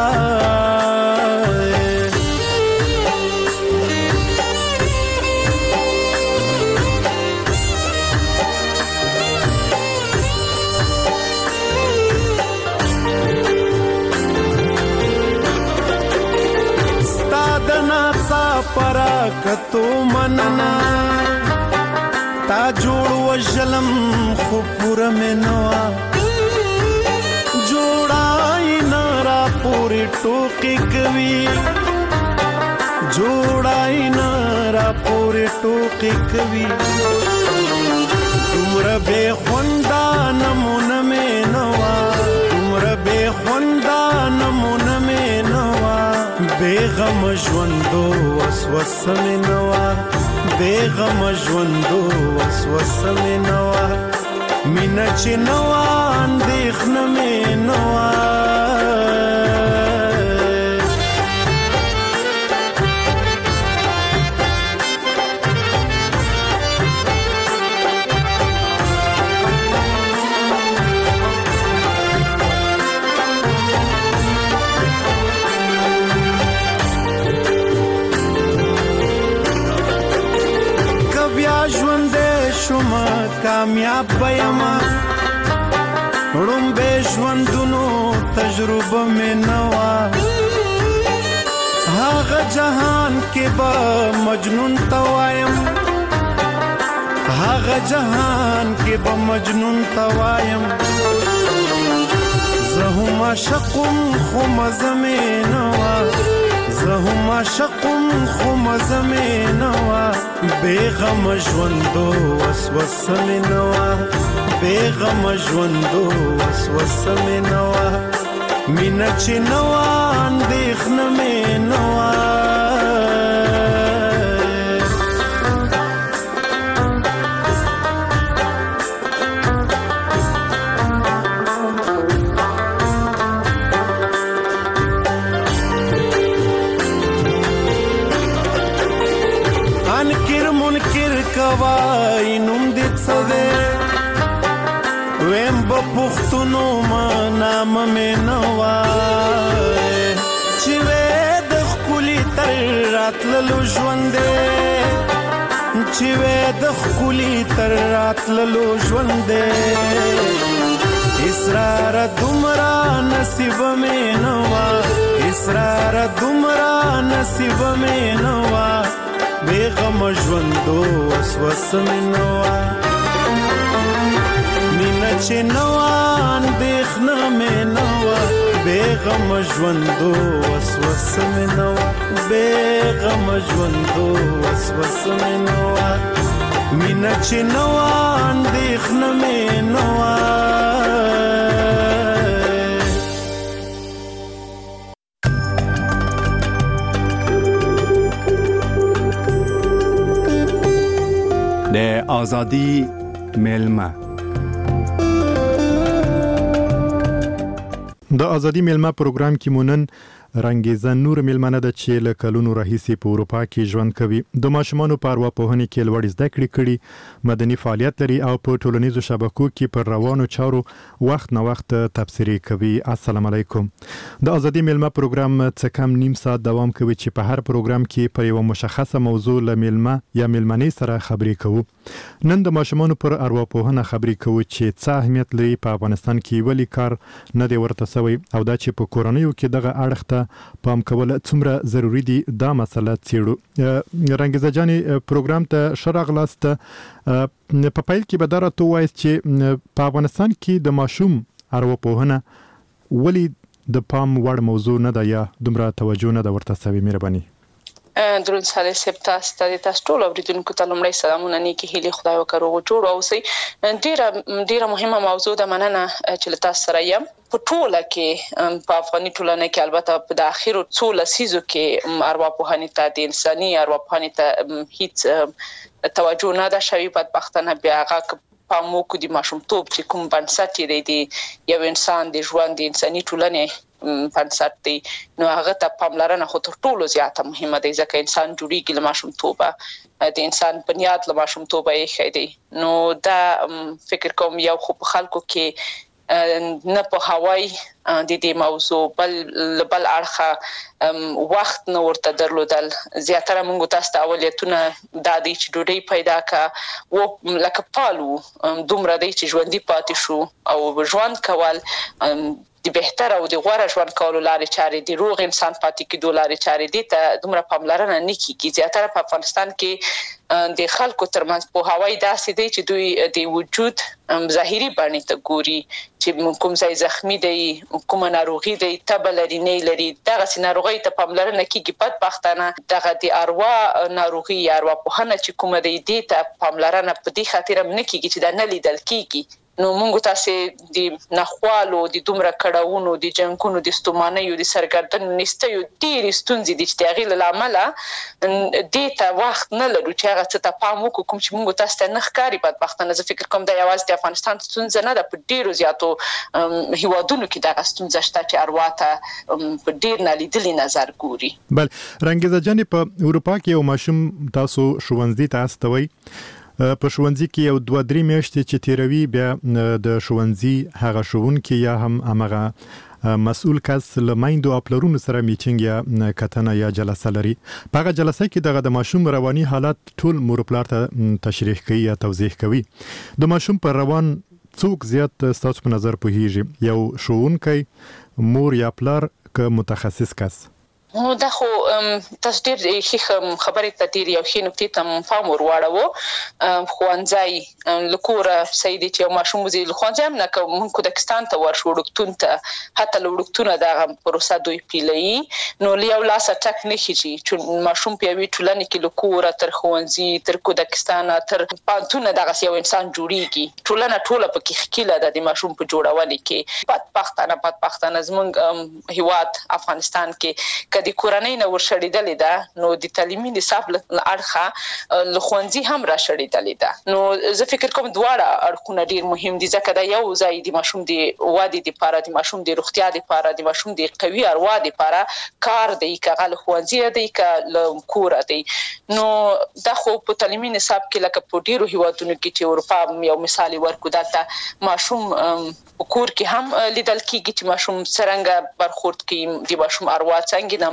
پرا کتو مننا تا جوړ وجلم خو پورا منوا جوړای نارا پوری ټوکی کوي جوړای نارا پوری ټوکی کوي عمر به خوندا نمونه منوا عمر به خوندا نمونه منوا بیغم ژوندو وسوسه مې نوا بیغم ژوندو وسوسه مې نوا مینه چې نوا اندېښنه مې نوا شما کامیاب بیما روم به ژوندونو تجربه مې نوا هغه جهان کې به مجنون توایم هغه جهان کې به مجنون توایم زه هم عاشقم خو مزه مې نوا زه هم عاشقم خو مزه مې نوا بیغم ژوندو وسوسه مې نوا بیغم ژوندو وسوسه مې نوا مینه چې نوا اندېښنه مې نوا کوای نوم دې څه دی ویم به پښتونو ما نام مې نوا چې وې د ښکلي تر راتللو ژوند دی چې وې د ښکلي تر راتللو ژوند دی اسرار دومره نصیب مې نوا اسرار دومره نصیب مې نوا ژوندو وسوسه مې نه وه مینه چې نه وه اندېښنه مې نه وه بېغمه ژوندو وسوسه مې نه وه بېغمه ژوندو وسوسه مې نه وه مینه چې نه وه اندېښنه مې نه وه د آزادی میلمه د آزادی میلمه پروګرام کې مونن رنګیزه نور میلمنه د چې له کلونو راهیسې په اروپا کې ژوند کوي د ماشومانو په ارواپوهنې کې لوړ زده کړې کړي مدني فعالیت لري او په ټولنیزو شبکو کې پر روانو چارو وخت نه وخت تبصرې کوي. السلام علیکم. د آزادی میلمه پروګرام څه کم نیم ساعت دوام کوي چې په هر پروګرام کې پر یو مشخصه موضوع له میلمه یا میلمنې سره خبرې کوو. نن د ماشومانو پر ارواپوهنه خبرې کوو چې څه اهمیت لري په افغانستان کې ولې کار نه دی ورته شوی او دا چې په کورنیو کې دغه اړخ ته پام کول څومره ضروری دي دا مسله څېړو. رنګیزه جانې پروګرام ته ښه راغلاست. په پیل کې به دا راته ووایاست چې په افغانستان کې د ماشوم ارواپوهنه ولې د پام وړ موضوع نه ده یا دومره توجه نه ده ورته شوې؟ مهرباني. درود صالح صاحب تاسو ټول اوریدونکو ته لومړی سلامونه نیکی هیلې خدای وکړو جوړ اوسئ. ډیره مهمه موضوع ده. مننه چې تاسو سره یم. په ټوله کې په افغاني ټولنه کې البته په د اخیرو څو لسیزو کې ارواپوهنې ته د انساني ارواپوهنې ته هیڅ توجه نه ده شوې. بدبختانه بیا هغه پامو کو د ماشومتوب چې کوم بنسټ دی یو انسان د ژوند د انساني ټولنې بنسټ دی نو هغه ته پاملرنه خو تر ټولو زیاته مهمه ده ځکه انسان جوړیږي له ماشومتوبه د انسان بنیاد له ماشومتوبه یې خېدي. نو دا فکر کوم یو خو په خلکو کې نه په هوای د دې موضوع بل اړخه وخت نه ورته درلودل. زیاتره موږ تاسو ته اولتونه د دې چې ډوډۍ پیدا کا و لکه پالو دومره دی چې ژوندۍ پاتې شو او ژوند کول د بهتر او د غوړه ژوند کولو لارې چارې د روغ انسان پاتې کېدو لارې چارې دي ته دومره پاملرنه نه کیږي. زیاتره په افغانستان کې د خلکو ترمنځ په هوای داسې دی چې دوی د وجود ظاهري بڼې ته ګوري چې کوم ځای زخمی دی کوم ناروغي دی تبه لري نه لري دغه ناروغي ته پاملرنه کیږي. بدبختانه دغه د اروا ناروغي یا ارواپوهنه چې کوم دی دې ته پاملرنه په دې خاطر نه کیږي چې دا نه لیدل کیږي. نو موږ تاسو د نخوالو د دومره کډاونو د جنگونو د ستومانیو د سرګردن نستیو ډېر ستونزې د اجتیاغي لامل د ته وخت نه لرو چې هغه څه ته پام وکړو کوم چې موږ تاسو ته نه ښکاری. بدبختانه زه فکر کوم دا یوازې د افغانستان ستونزه نه ده په ډیرو زیاتو هیوادونو کې دا ستونزه شته چې اروا ته په ډیر نالیدلي نظر ګوري. بل رنګیزه جانې په اروپا کې یو ماشوم تاسو ښوونځي ته استوي په ښوونځي کې یو 2-3 میاشتې چې تیروي بیا د ښوونځي هغه ښوونکي یا هم هغه مسؤل کس له میندو او پلرونو سره میټینګ یا کتنه یا جلسه لري. په هغه جلسه کې دغه د ماشوم رواني حالت ټول مور پلار ته تشریح کوي یا توضیح کوي. د ماشوم پر روان څوک زیات ستاسو په نظر پوهیږي؟ یو ښوونکی، مور یا پلار که متخصص کس؟ دا خو تاسو ډېر خبرې ته ډېر یو ښه نکتې ته پام ورواړو. ښوونځی له کوره صحیح دی چې یو ماشوم وځي له ښوونځي هم نه که موږ کودکستان ته ورشو وړکتون ته حتی له وړکتونه دغه پروسه دوی پیلوي نو له یو لاسه ټک نه خیږي چې ماشوم په یوې ټولنې کې له کوره تر ښوونځي تر کودکستانه تر پوهنتونه دغسې یو انسان جوړیږي. ټولنه ټوله پکې ښکیله ده د ماشوم په جوړولو کې. بدبختانه زموږ هیواد افغانستان کې د کورنۍ نه ورشړېدلې ده نو د تعلیمي نصاب له اړخه له ښوونځي هم راشړېدلې ده. نو زه فکر کوم دواړه اړخونه ډېر مهم دي ځکه دا یو ځای د ماشوم د ودې دپاره د ماشوم د روغتیا دپاره د ماشوم د قوي اروا دپاره کار دی که هغه له ښوونځي دی که له کوره دی. نو دا خو په تعلیمي نصاب کې لکه په ډېرو هیوادونو کې چې اروپا یو مثال ورکو دلته ماشوم په کور کې هم لیدل کېږي چې ماشوم څرنګه برخورد کوي د ماشوم اروا څنګه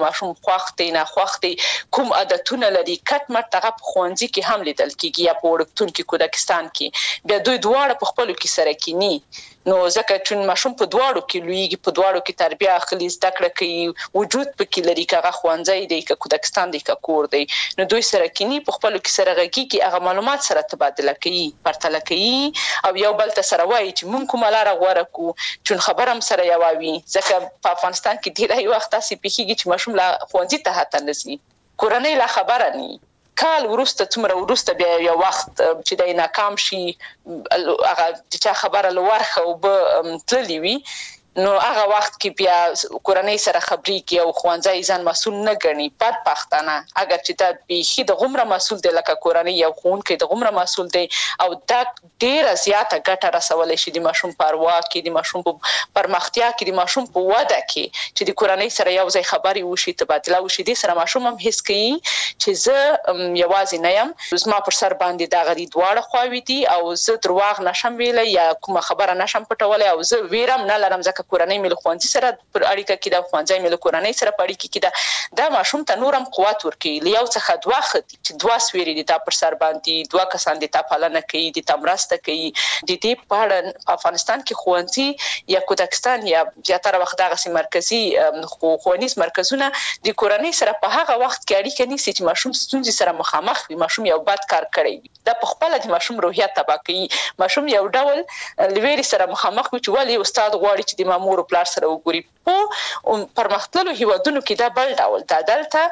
ماشوم خوښ دی نه خوښ دی کوم عادتونه لري کټ مټ دغه په ښوونځي کې هم لیدل کېږي یا په وړکتون کې کودکستان کې بیا دوی دواړه په خپلو کې سره کینی نو ځکه چې ماشوم په دواړو کې لویږي په دواړو کې تربیه اخلي زده کړه کوي وجود پکې لري که هغه ښوونځی دی که کودکستان دی که کور دی نو دوی سره کینی په خپلو کې سره غږیږي هغه معلومات سره تبادله کوي پرتله کوي او یو بل ته سره وایي چې موږ کومه لاره غوره کړو چون خبره هم سره یوه وي ځکه په افغانستان کې ډېری وخت داسې پېښېږي چې ماشوم لا ښوونځي ته حتی نه ځي کورنۍ لا خبره نه کال وروسته څومره وروسته بیا یو وخت چې دی ناکام شي هغه د چا خبره له ورخه اوبه تللي وي نو هغه وخت کې بیا کورنۍ سره خبرې کوي او ښوونځی ځان مسؤل نه ګڼي بدبختانه اگر چې دا بیخي د غومره مسؤل دی لکه کورنۍ یو ښوونکی د غومره مسؤل دی او دا ډېره زیاته ګټه رسولی شي د ماشوم په اروا کې د ماشوم په پرمختیا کې د ماشوم په وده کې چې د کورنۍ سره یو ځای خبرې وشي تبادله وشي دې سره ماشوم هم حس کوي چې زه یوازې نه یم زما پر سر باندې دغه دواړه خواوې دي او زه درواغ نشم ویلی یا کومه خبره نشم پټولی او زه ویره هم نه لرم ځکه کورنۍ مې له ښوونځي سره پر اړیکه کې ده ښوونځی مې له کورنۍ سره په اړیکه کې ده دا ماشوم ته نور هم قوت ورکوي له یو څخه دوه ښه دي چې دوه سویرې دي تا پر سر باندې دوه کسان دي تا پالنه کوي دي تا مرسته کوي د دې په اړه په افغانستان کې ښوونځي یا کودکستان یا زیاتره وخت دغسې مرکزي ښوونیز مرکزونه د کورنۍ سره په هغه وخت کې اړیکه نیسي چې ماشوم ستونزې سره مخامخ وي ماشوم یو بد کار کړی وي دا په خپله د ماشوم روحیه تباه کوي ماشوم یو ډول له ویرې سره مخامخ وي چې ولې استاد غواړي چې د مور او پلار سره وګوري په پرمختللو هیوادونو کې دا بل ډول دا دلته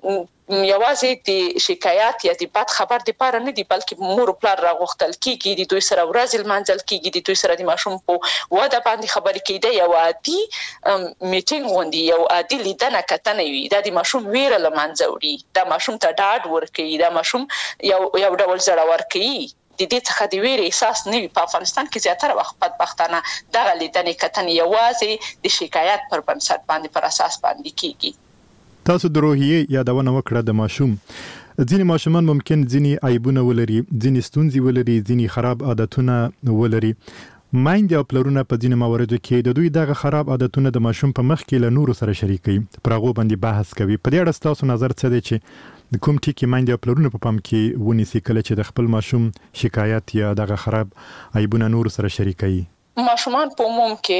یوازې د شکایت یا د بد خبر دپاره نه دي بلکې مور او پلار راغوښتل کېږي د دوی سره ورځې لمانځل کېږي د دوی سره د ماشوم په وده باندې خبرې کوي دا یو عادي میټینګ غوندې یو عادي لیدنه کتنه وي دا د ماشوم ویره له منځه وړي دا ماشوم ته ډاډ ورکوي دا ماشوم یو ډول زړور کوي د دې څخه د ویرې احساس نه وي په افغانستان کې زیاتره وخت بدبختانه دغه لیدنې کتنې یوازې د شکایت پر بنسټ باندې پر اساس باندې کېږي تاسو د روحیې یادونه وکړه د ماشوم ځینې ماشومان ممکن ځینې عیبونه ولري ځینې ستونزې ولري ځینې خراب عادتونه ولري مایندې او پلرونه په ځینې مواردو کې د دوی دغه خراب عادتونه د ماشوم په مخ کې له نورو سره شریکوي پر هغو باندې بحث کوي په دې اړه ستاسو نظر څه دی چې د کوم ټکي مایندې او پلرونه په پام کې ونیسي کله چې د خپل ماشوم شکایت یا دغه خراب عیبونه نورو سره شریکوي ماشومان په عموم کې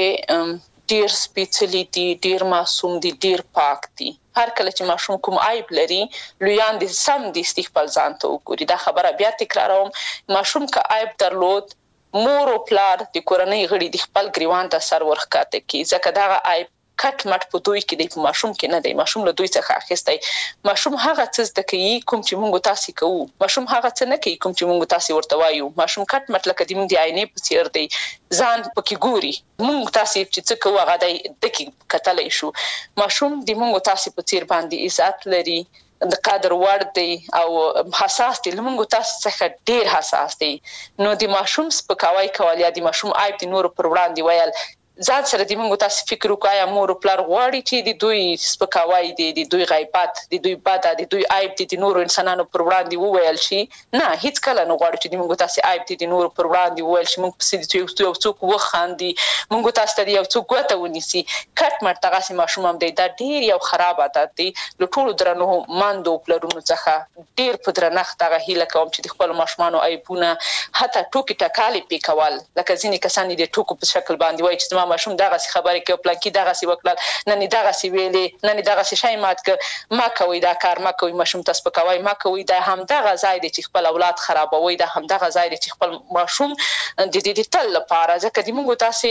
ډیر سپیڅلي دي ډیر معصوم دي ډیر پاک دي هر کله چې ماشوم کوم عیب لري لویان دي سم دي خپل ځان ته وګوري دا خبره بیا تکراروم ماشوم که عیب درلود مور او پلار د کورنۍ غړي د خپل ګریوان ته سر ورښکته کوي ځکه دغه عیب کټ مټ په دوی کې دی په ماشوم کې نه دی ماشوم له دوی څخه اخیستی ماشوم هغه څه زده کوي کوم چې موږ تاسو کوو ماشوم هغه څه نه کوي کوم چې موږ تاسو ورته وایو ماشوم کټ مټ لکه د موږ د عینې په څیر دی ځان پکې ګوري موږ تاسو چې څه کوو هغه دی دکې کتلی شو ماشوم د موږ تاسو په څیر باندې عزت لري د قدر وړ دی او حساس دی لمونږ تاسو څخه ډیر حساس دی نو د ماشوم سپکاوی کول یا د ماشوم عیب د نور پر وړاندې ویل ځان سره د موږ تاسو فکر وکړئ مور او پلار غواړي چې د دوی سپکاوی دي د دوی غیبت د دوی بد د دوی عیب د نورو انسانانو پر وړاندې وویل شي نه هیڅ کله نه غواړي چې د موږ تاسو عیب د نورو پر وړاندې وویل شي موږ په سید یو څوک وخاندي موږ تاسو ته یو څوک ګوته ونیسي کټ مټ تاسو ماشوم هم دی دا ډیر یو خراب عادت دی له ټولو درنو ماندو پلرونو څخه ډیر په درنښت هغه هیله کوم چې د خپل ماشومانو عیبونه حتی ټوکې ټکالې پې کول لکه ځینې کسان د ټوکو په شکل باندې وایي چې ماشوم دغه خبرې کوي پلانکی دغه سی وکړل نن دغه سی ویلې نن دغه شی مات ک ما کوي دا کار ما کوي ماشوم تاسو په کوي ما کوي دا هم دغه ځای دی چې خپل اولاد خرابوي دا هم دغه ځای دی چې خپل ماشوم د دې تل لپاره ځکه د موږ تاسو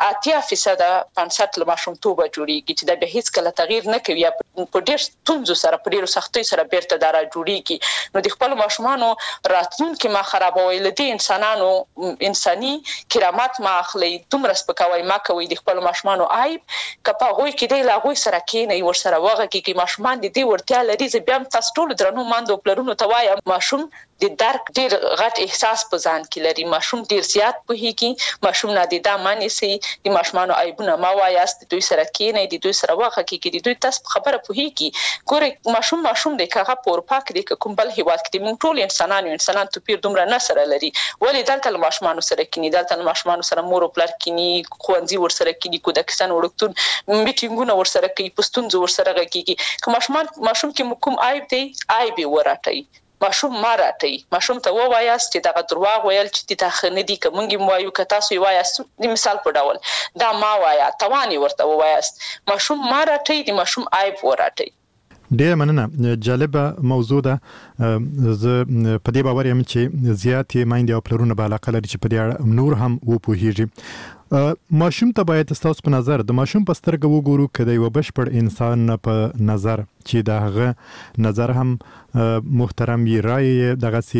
80% 50 له ماشوم توبه جوړیږي چې دا به هیڅ کله تغییر نه کوي په ډېر ستونزو سره په ډېر سختۍ سره بیرته دارا جوړیږي نو د خپل ماشومانو راتلونکي ما خرابوي لدی انسانانو انساني کرامت ما اخلي دومره سپکاوي ما کوي د خپل ماشومانو عیب کپا غوي کې دی لا غوي سره کینې ور سره وغه کې ماشومان د دې ورتیا لري چې بیا تاسو ټول درنو ماندو پلرونو ته وایم ماشوم د درک ډیر غټ احساس په ځان کې لري ماشوم ډیر زیات پوهیږي ماشوم نه د دامنې سي د ماشومانو عیبونه ما وایاست دوی سره کینې د دوی سره وغه کې د دوی تاسو خبره پوهیږي ګوره ماشوم د کاغه پور پاک دی کوم بل هیواد کې موږ ټول انسانان توپیر دومره نه سره لري ولې دلته ماشومانو سره کینې دلته ماشومانو سره مور او پلار کینې خوندې ښوونځي ورسره کوي کو د کسان وړکتون میټینګونه ورسره کوي پښتون ورسره کوي که ماشوم کې کوم عیب دی عیب وراتای ماشوم ماراتای ماشوم ته ووایاست چې دا دروغ ویل چې تا خنه دي کومګي موایو که تاسو وایاست د مثال په ډول دا ما وایا توانی ورته وایاست ماشوم ماراتای د ماشوم عیب وراتای ډېر مننه جالبه موضوع ده زه په دې باور یم چې زیاتې میندې او پلرونه به علاقه لري چې په دې اړه نور هم وپوهیږي ماشوم ته باید تاسو په نظر د ماشوم په سترګه وګورو که د یو بشپړ انسان په نظر چې د هغه نظر هم محترم وي رایې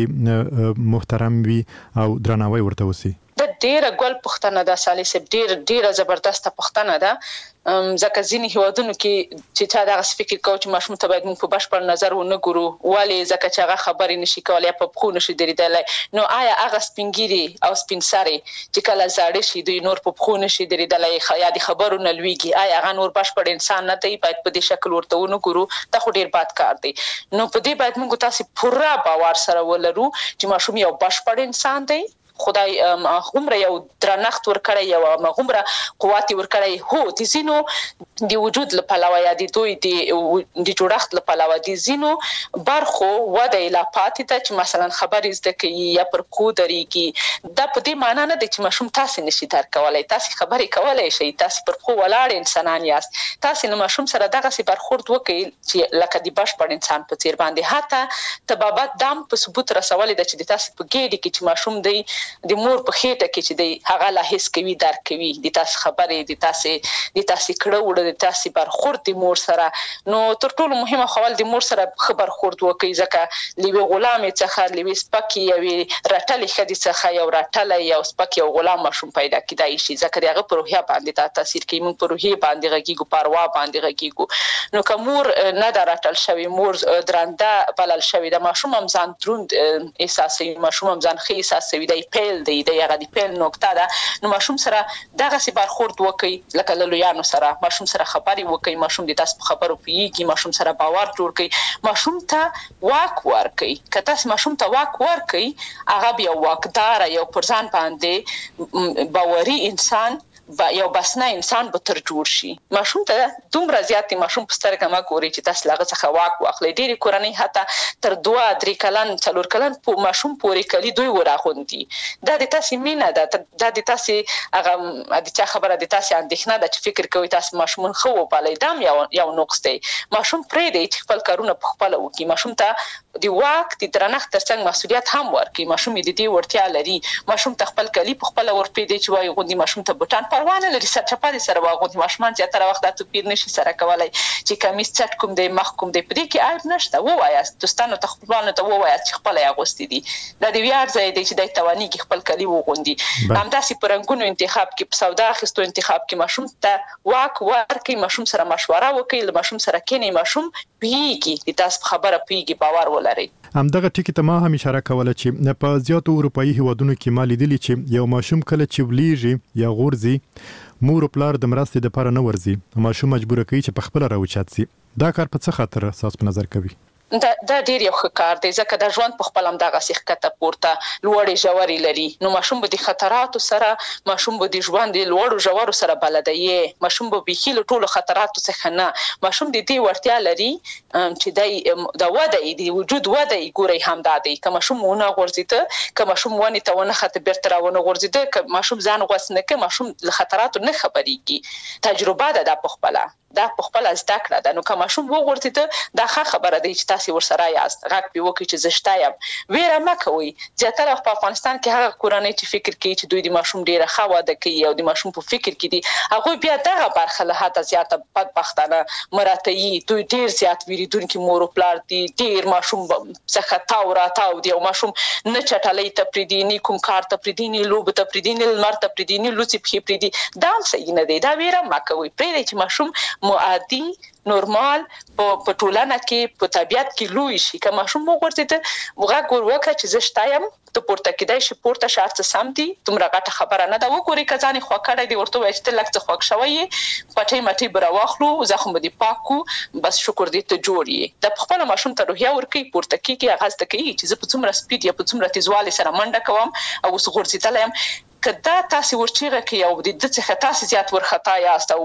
دغسې محترم وي او درناوی ورته وسي د ډیره ګل پښتنه ده سالي صاحب ډیره زبردسته پښتنه ده ځکه ځینې هیوادونو کې چې چا دغه فکر کوي چې ماشوم ته باید موږ په بشپړ نظر ونه ګورو ولې ځکه چې هغه خبرې نشي کولای په پخو نشي درېدلی نو آیا هغه سپینګیري او سپینساري چې کله زاړه شي دوی نور په پخو نشي درېدلی یا د خبرو نه لویږي آیا هغه نور بشپړ انسان نه دی باید په دې شکل ورته ونه ګورو دا خو ډیر بد کار دی نو په دې باید موږ تاسو پوره باور سره ولرو چې ماشوم یو بشپړ انسان دی خدای عمر یو درنښت ورکړی یو عمر قوت ورکړی هو د زینو د وجود لپاره یا د دوی د جوړښت لپاره د زینو برخو وده لا پاتې ته چې مثلا خبرې زده کوي یا پر کو درېږي دا په دې معنی نه دی چې ماشوم تاسو نشي درک کولای تاسو خبرې کولای شئ تاسو پر خو ولاړ انسانان یاست تاسو نو ماشوم سره دغه سي برخورد وکړي چې لکه د بشپړ انسان په څیر باندې حتی تبابت دام په ثبوت رسولې د چې تاسو په ګېډه کې چې ماشوم دی د مور په خېټه کې چې دی هغه لا هیڅ کوي درک کوي د تاسو خبرې د تاسو کړه وړه د تاسو برخورد د مور سره نو تر ټولو مهمه خبر د مور سره خبر خورد وکړي ځکه لوي غلام څخه لوي سپکی یو رټلې خدي څخه یو رټلې یو سپکی یو غلام ماشوم پیدا کیدای شي ځکه دغه په روحیه باندې تاثیر کوي موږ په روحیه باندې غږیږو پروا باندې غږیږو نو کومور نه درټل شوی مور درنده بلل شوی د ماشوم هم ځان دروند احساسي ماشوم هم ځان خې احساسي دی پیل دی د هغه دی پیل نقطه ده نو ماشوم سره دغه سي برخورد وکړي لکه لویانو سره ماشوم سره خبري وکړي ماشوم د تاسو خبرو پیږي ماشوم سره باور جوړ کړي ماشوم ته واک ورکړي که تاسو ماشوم ته واک ورکړي هغه بیا واکدار یو پرځان باندې باوري انسان یو بسنه انسان به تر جوړ شي ماشوم ته دومره زیاتې ماشوم په سترګه ما ګوري چې تاسو لاغه څخه واک واخلي ډېری کورنۍ حتی تر 2-3 کلن 4 کلن په ماشوم پورې کلی دوی وراغوندي دا د تاسو مینه ده دا د تاسو هغه د چا خبره د تاسو اندېښنه ده چې فکر کوي تاسو ماشوم خو وبالي دام یو نقص دی ماشوم پرې دی چې خپل کارونه په خپل وکړي ماشوم ته د واک د درنښت ترڅنګ مسؤلیت هم ورکړي ماشوم د دې ورتیا لري ماشوم ته خپل کلی په خپل ورپېدي چې وایي غوندي ماشوم ته بوتان پروانه لري سرچپه سره واغوندي ماشومان چې تر وخت د پیر نشي سره کولای چې کمیس چټ کوم دی مخ کوم دی په دې کې عیب نشته ووایاست دوستانو ته خپلوانو ته ووایاست چې خپل یې اغوستي دي دا د ویاړ ځای دی چې د توانی کې خپل کلی وغوندي همداسې پرنګونو انتخاب کې په سودا اخیستو انتخاب کې ماشوم ته واک ورکړي ماشوم سره مشوره وکړي له ماشوم سره کینی ماشوم پیږي د تاسو خبره پیږي باور ولري همدغه ټکی ته ما هم اشاره کوله چې په زیاتو اروپایي هیوادونو کې ما لیدلی چې یو ماشوم کله چې ولیږي یا غورځي مور او پلار د مرستې لپاره نه ورځي ماشوم مجبور کوي چې په خپل راوچات سي دا کار په څه خاطر اساس په نظر کوي دا ډیر یو ښه کار دی ځکه د ژوند په خپل هم دغه سیخته پورته لوړې ژورې لري نو ماشوم به د خطراتو سره ماشوم به د ژوند د لوړو ژورو سره بلد دی ماشوم به بيخي له ټولو خطراتو څخه نه ماشوم د دې ورتیا لري چې د وده د وجود وده ګوري هم دادی که ماشوم ونه غورځیده که ماشوم ونه ته ونه خط بیرته راونه غورځیده که ماشوم ځان غوسنه که ماشوم له خطراتو نه خبريږي تجربه ده په خپل دا په خپل زده کړه ده نو که ماشوم وغورځیده دا ښه خبره دی چې تاسو ورسره یاست غږ به وکړي چې زه شته یم ویره مه کوئ زیاتره په افغانستان کې هغه کورنۍ چې فکر کوي چې دوی د ماشوم ډیره ښه واده کوي او د ماشوم په فکر کې دي هغوی بیا دغه برخه له حده زیاته بدبختانه مراتعي دوی ډیر زیات ویریدونکي مور او پلار دي ډیر ماشوم څخه تاو راتاو دي او ماشوم نه چټلۍ ته پرېږدي نه کوم کار ته پرېږدي نه لوبو ته پرېږدي نه لمر ته پرېږدي نه لوڅې پښې پرېږدي دا هم صحیح نه دی دا ویره مه کوئ پرېږدئ چې ماشوم معادي نورمال په ټولنه کې په طبيعت کې لوی شي که ماشوم وغورځي وغږ وکړي چې زه شته یم ته پورته کېدای شي پورته شرط سم دي دومره غټه خبره نه ده وګوري که ځان خو کړی دی ورته وایي چې لږ څه خوښ شوی پټي مټي بر واخلو زخم دې پاکو بس شکر دې ته جوړي د خپل ماشوم ته روحیه ورکي پورته کېږي اغاز ته کوي چې زه په څومره سپیډ یا په څومره تیزوالي سره منډه کوم او اوس غورځېدل یم کدا تاسو ورچیغه کې یو د څه تاسو زیات ورخطا یاست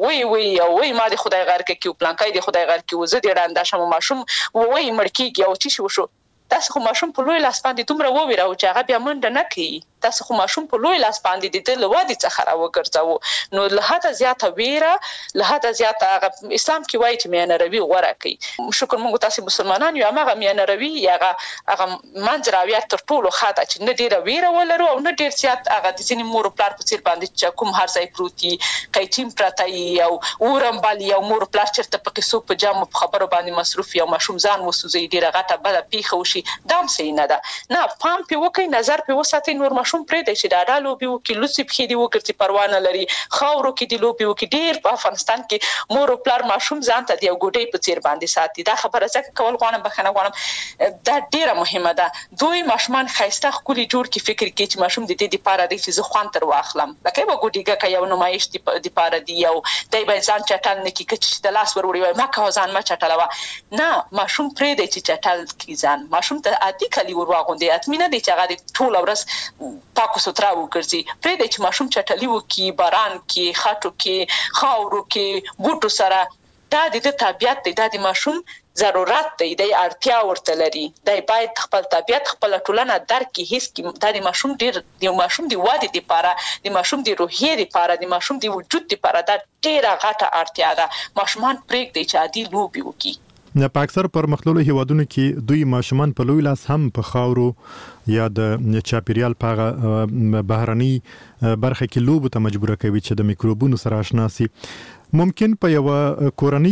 وی ما د خدای غار کې کیو پلانکای د خدای غار کې وزه د ډاندا شمو ماشوم وی مړکی او چی شو تاسو خو ماشوم په لوی لاس باندې دومره وویراو چې هغه بیا منډه نه کوي تاسو خو ماشوم په لوی لاس باندې د لوادي څخه راوګرځاو نو له هدا زیاته ویره له هدا زیاته اسلام کې وایي چې میانه روي غوړه کوي شکر مونږ تاسو مسلمانان یو هغه میانه روي هغه منځراوی تر ټولو خاطه چې نه ډیره ویره ولرو او نه ډیر زیات هغه د ځینې مور پلار په څیر باندې چې کوم هر ځای پروتي کایټیم پرتای او اورم بالی او مور پلار چرته په قصو په جامو په خبرو باندې مصروف یا ماشوم ځان وسوځي ډیره غټه بل پیخه وشي دام سي نه ده نه پام په وکي نظر په وساتي نور ماشوم پرې د چې دا لوبي وکي لوسی په دې وکړي پروانه لري خاورو کې دی لوبي وکي ډیر په افغانستان کې مور پلار ماشوم ځان ته دی ګډي په څیر باندې ساتي دا خبره ځکه کول غواړم بخنه غواړم دا ډیره مهمه ده دوی ماشومان خایسته خولي جوړ کی فکر کې چې ماشوم د دې لپاره دی چې زه خوان تر واخلم لکه به ګډیګه کوي یو نمایش دی لپاره دی یو دای به ځان چټل نه کی چې د لاس ور وړي ما کا ځان ما چټلوا نه ماشوم پرې دی چې چټل کی ځان ماشوم ته عادي کلی ور واغوندي اتمنه دی چې هغه ټول ورځ پاکو سترا وګرځي پرې د چې ماشوم چټلی وکي باران کې خاطو کې خاورو کې بوټو سره دا د طبيعت دی د ماشوم ضرورت دی د اړتیا ورته لري د باید خپل طبيعت خپل ټولنه درک کې هیڅ کې د ماشوم ډیر د ماشوم دی واده لپاره د ماشوم دی روحي لپاره د ماشوم دی وجود لپاره دا ډیره غټه اړتیا ده ماشومان پرېږ دی چې عادي لوبي وکي نه په اکثر پرمختللو هیوادونو کې دوی ماشومان په لوی لاس هم په خاورو یا د چاپیریال په بهرني برخه کې لوبو ته مجبور کوي چې د میکروبونو سره آشنا سي ممکن په یو کورنۍ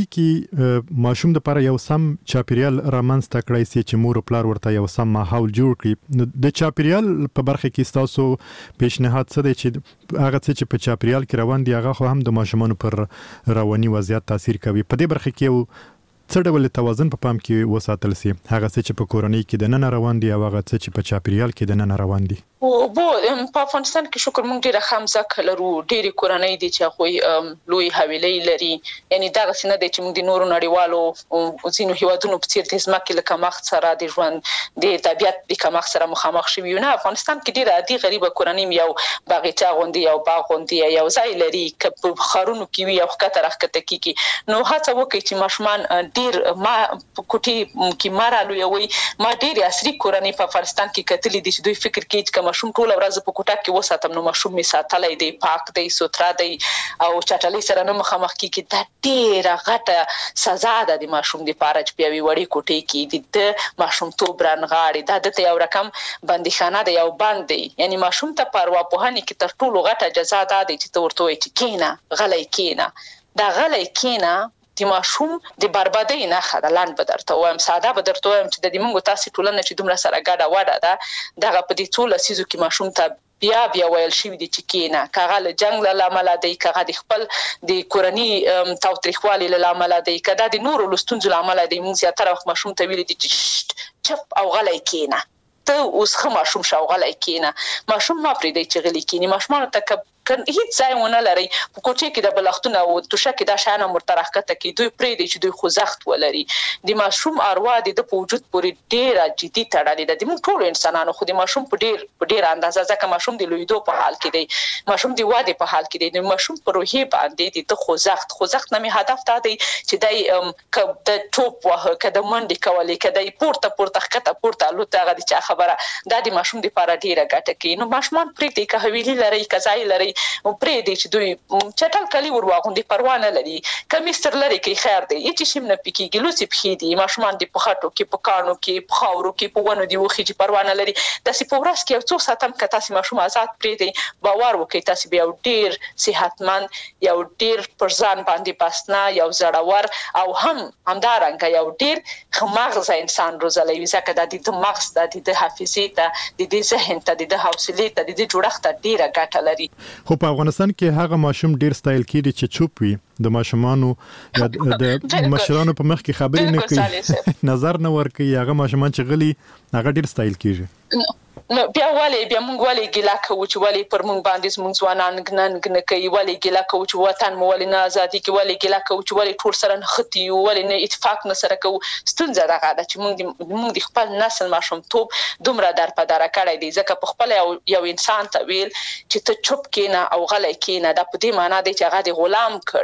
کې ماشوم د لپاره یو سم چاپیریال رامنځته کړی سي چې مور او پلار ورته یو سم ماحول جوړ کړي د چاپیریال په برخه کې تاسو پیشنهاد څه دی چې هغه څه چې په چاپیریال کې روان دي هغه خو هم د ماشومانو پر رواني وضعیت تاثیر کوي په دې برخه کې یو څه ډول توازن په پام کې وساتل سي هغه څه چې په کورنۍ کې د نن روان دي او هغه څه چې په چاپیریال کې د نن روان دي او په افغانستان کې شکر مونږ ډیره خامځه لرو ډیره کورنۍ دي چې خو لوی حویلۍ لري یعنی دا څنګه دي چې موږ د نورو نړیوالو او ځینو هیوادونو په څیر د ځمکې له کمښت سره د ژوند د طبيعت د کمښت سره مخامخ شوي نه افغانستان کې ډیره عادي غریبه کورنۍ یو باغچه غوندي یو باغ غوندي یو ځای لري چې خارونو کې وي او خطر راخته کیږي نو هڅه وکړي چې ماشومان ډیر ما کوټي کې مارالو یوي ما ډیر عصري کورنۍ په افغانستان کې کتلې دي چې دوی فکر کوي چې ماشوم ټول ورځ په کوټه کې وساتم نو ماشوم می ساتلای دی پاک دی سوترا دی او چټلې سره نه مخامخ کیږي دا ډیره غټه سزا ده د ماشوم د پاره چې پیوي وړي کوټه کې د ماشوم تو برنغاړي دا د یو رقم بندیخانه دی یو باندې یعنی ماشوم ته پروا په هني کې تر ټولو غټه جزا ده چې ته ورته وایي چې کینا غلای کینا دا غلای کینا د ماشوم د بربادۍ نه خدلان بدرته وایم ساده بدرته وایم چې د دې مونږ تاسو ټولنه چې دومره سره ګډه وډه ده دغه په دې ټول سيزو کې ماشوم ته بیا ویل شي د چکینا کاغه له جنگ له عمل دی کاغه د خپل د کورنی توتریخوالي له عمل دی کدا د نور لستونز له عمل دی مونږ زیاتره وخت ماشوم ته ویل دي چې چپ او غلای کینا ته اوس خه ماشوم شاو غلای کینا ماشوم ما پرې دی چې غلی کینی ماشوم ته هیڅ ځای ونه لري په کوټه کې د بلختونه او توشه کې د شانه مرترخته کې دوی پرې دي چې دوی خوځښت ولري د ماشوم اروا د په وجود پورې ډیره جدي تړلې ده د موږ ټول انسانانو خو د ماشوم په ډیر اندازه ځکه ماشوم د لویدو په حال کې دی ماشوم د واده په حال کې دی د ماشوم په روحي باندې د خوځښت نه هدف دا دی چې د ټوپ وه کده منډي کولې کده پورته خطه پورته لوته غدي چې خبره دا د ماشوم لپاره ډیره ګټه کوي نو ماشومان پرې دي که حویلي لري کزای لري او پرې دي چې دوی چټل کلی ور واغوندي پروا نه لري کمیستر لري کې خیر دی هیڅ شي نه پکېږي لوسی پخې دي ماشومان دي په خاطو کې په کانو کې په خاورو کې په ونو دی وخی چې پروا نه لري د سی په ورځ کې یو څو ساتم که تاسو ماشوم آزاد پرې دي باور وکړئ تاسو بیا ډیر صحتمن یو ډیر پرځان باندې پاسنا یو زړور او همدارنګ یو ډیر مغز انسان روزلای ځکه د مغز د حافظې ته د ذهن ته د حوصلې ته د جوړښت ډیره ګټه لري خو په افغانستان کې هغه ماشوم ډیر سټایل کړي چې چوپ وي د ماشومانو یا د مشرانو په مخ کې خبرې نه کوي نظر نه ورکوي هغه ماشومان چې غلي هغه ډیر سټایل کیږي نو بیا موږ ولې ګیله کوو چې ولې پر موږ باندې زموږ ځوانان ننګ نه کوي، ولې ګیله کوو چې وطن مو ولې نه ازادي کوي، ولې ګیله کوو چې ولې ټول سره نښتي یو، ولې نه اتفاق نه سره کوو. ستونزه دغه ده چې موږ د خپل نسل ماشومتوب دومره درپدره کړی دی، ځکه په خپل یو انسان ته ویل چې ته چوپ کېنه او غلی کېنه، دا په دې معنا دی چې هغه د غلام کړ.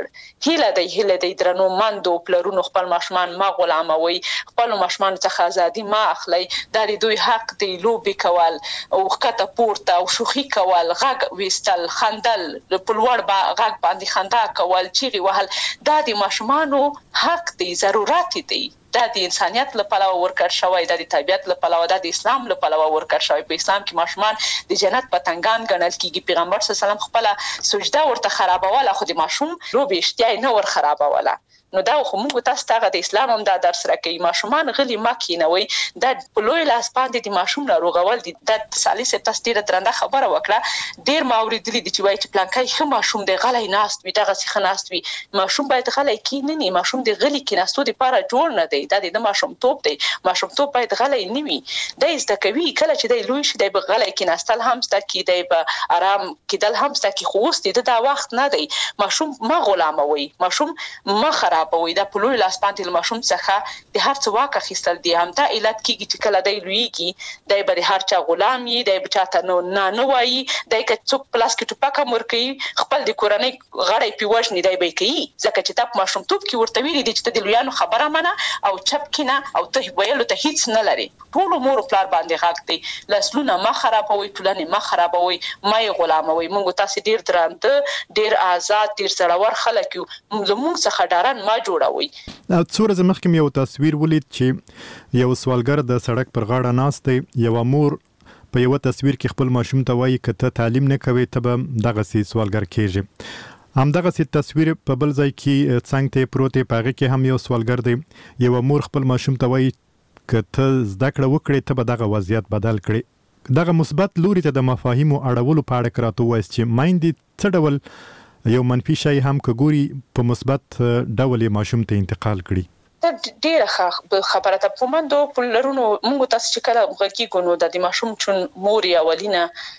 هیله دی درنو مندو پلرونو خپل ماشومان ما غلاموي، خپل ماشومان څخه ازادي ما اخلي. دا د دوی حق دی، لوبې کول او ښکته پورته او شوخي کول، غږ ویستل، خندل، په لوړ غږ باندې خندا کول، چیغې وهل، دا د ماشومانو حق دی، ضرورت دی. دا د انسانیت لپاره ورکړ شوی، دا د طبیعت لپاره، دا د اسلام لپاره ورکړ شوی. په اسلام کې ماشومان د جنت پتنګان ګڼل کیږي. پیغمبر صلی الله علیه وسلم خپل سجده ورته خرابوله، خو د ماشوم لوبې اشتیا نه ور خرابوله. نو دا خو موږ تاسو ته د اسلام هم دا درس راکوي، ماشومان غلي ما کینوي. دا په لوی لاس باندې د ماشوم ناروغول دي. دا سالي سه تاسو ډیره درنده خبره وکړه، ډیر ما اوریدلي دي چې وایي چې پلانکای ښه ماشوم دی غلی ناست وي، دغه څه ناست وي. ماشوم باید غلی کینې نه، ماشوم د غلي کیناستو لپاره جوړ نه دی. دا د ماشومتوب دی، ماشومتوب باید غلی نه وي. دا زده کوي کله چې دی لوی شي، دی به غلی کیناستل هم زده کی، دی به آرام کېدل هم زده کی. خو اوس دا وخت نه دی. ماشوم ما غلاموي، ماشوم ما خرابوي. دا په لوی لاس باندې ماشوم څخه د هر څه واک اخیستل دي. همدا علت کېږي چې کله دی لویږي، دی به د هر چا غلام وي، دی به چاته نه وایي، دی که څوک په لاس کې ټوپک هم ورکوي، خپل د کورنۍ غړی پې وژني، دی به یې کوي. ځکه چې تا په ماشومتوب کې ورته ویلي دي چې ته د لویانو خبره منه او چپ کېنه او ته ویلو ته هیڅ نه لري. ټولو مور و پلار باندې غږ دی، نسلونه مه خرابوئ، ټولنې مه خرابوئ، مه یې غلاموئ. موږ تاسې ډېر درانده، ډېر آزاد، ډېر زړور خلک یو، زموږ څخه ډارن مه جوړوئ. څو ورځې مخکې یو تصویر ولید چې یو سوالګر د سړک پر غاړه ناست دی. یوه مور په یوه تصویر کې خپل ماشوم ته وایي که ته تعلیم نه کوې ته به دغسې سوالګر کېږې. همدغسې تصویر په بل ځای کې څنګ ته پروت دی، په هغې کې هم یو سوالګر دی. یوه مور خپل ماشوم ته وایي که ته زده کړه وکړې ته به دغه وضعیت بدل کړې. دغه مثبت لوري ته د مفاهیمو اړولو په اړه که راته ووایاست چې میندې څه ډول یو منفي شی هم که ګوري په مثبت ډول یې ماشوم ته انتقال کړي. ډیره خبره ده. په مندو پلرونو موږ تاسو چې کله غږیږو نو د ماشوم چون مور اولینه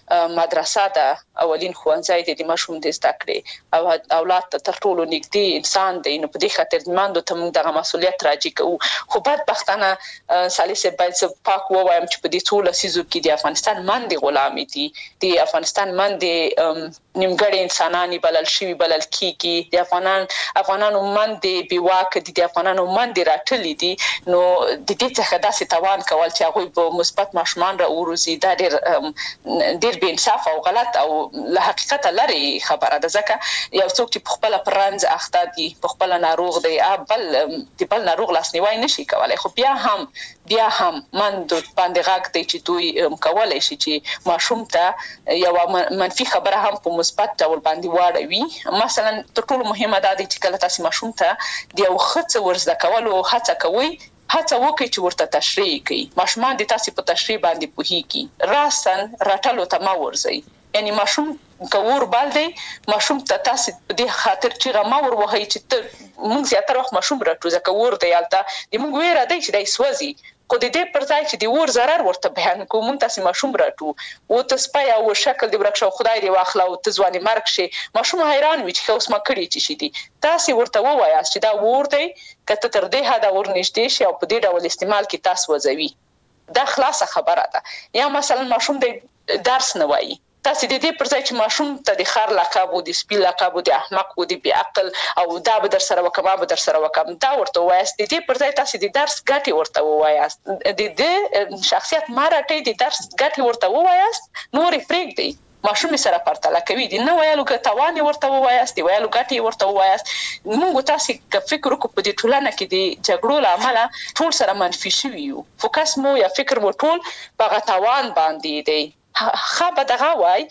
مدرسه ده، اولین ښوونځی دی د ماشوم د زده کړې، او اولاد ته تر ټولو نږدې انسان دی. نو په دې خاطر مندو ته موږ دغه مسؤلیت راجع کوو. خو بدبختانه سالسه باید پاک ووایم چې په دې ټول لسیزو کې د افغانستان مندې غلامي دي، د افغانستان مندې نیمګړې انساناني بلل کیږي، د افغانانو مندې بیواکه دي، د افغانانو مندې راټلي دي. نو د دې څخه داسې توان کول چې هغوی به مثبت ماشومان را وروزي، دا ډېر بې انصاف او غلط او له حقیقته لرې خبره ده. ځکه یو څوک چې په خپله پر رنځ اخته دي، په خپله ناروغ دی، د بل ناروغ لاسنیوی نشي کولی. خو بیا هم مندو باندې غږ دی چې دوی کولی شي چې ماشوم ته یوه منفي خبره هم په مثبت ډول باندې واړوي. مثلا تر ټولو مهمه دا دی چې کله تاسې ماشوم ته د یو ښه څه ور زده کولو هڅه کوئ، هڅه وکړئ چې ورته تشریح کړئ. ماشومان د تاسې په تشریح باندې پوهیږي. راسن رټلو ته مه ورځئ. یعنی ماشوم که ور بال دی، ماشوم ته تاسې په دې خاطر چیغه مه ور وهئ چې ته موږ زیاتره وخت ماشوم رټو، ځکه ور دی هلته د موږ ویره دی چې دی سوځي. خو د دې پر ځای چې د ور ضرر ورته بیان کوو، موږ تاسې ماشوم رټو، و ته سپی او شکل دې ورک شو، خدای دې واخله او ته ځوانې مرګ شي. ماشوم حیران وي چې ښه اوس ما کړي چې شي دي. تاسې ورته ووایاست چې دا ور دی، که ته تر دې حده ور نږدې شي او په دې ډول استعمال کې تاسو وځوي، دا خلاصه خبره ده. یا مثلا ماشوم د درس نه وایي، تاسې د دې پر ځای چې ماشوم ته د خر لقب و، د سپي لقب و، د احمق و، د بې عقل او دا به در سره وکم، ما به در سره وکم، دا ورته ووایاست. د دې پر ځای تاسې د درس ګټې ورته ووایاست، د دې شخصیت ما راټئ، د درس ګټې ورته ووایاست، نورې پرېږدئ. ماشوم سره پرتله کوي، د نه ویلو که توان ورته ووایاست، د ویلو ګټې ورته ووایاست. موږ تاسې که فکر وکړو په دې ټولنه کې د جګړو له امله ټول سره منفي شوي یو، فوکس مو یا فکر مو ټول په هغه توان باندې دی. ښه به دغه وای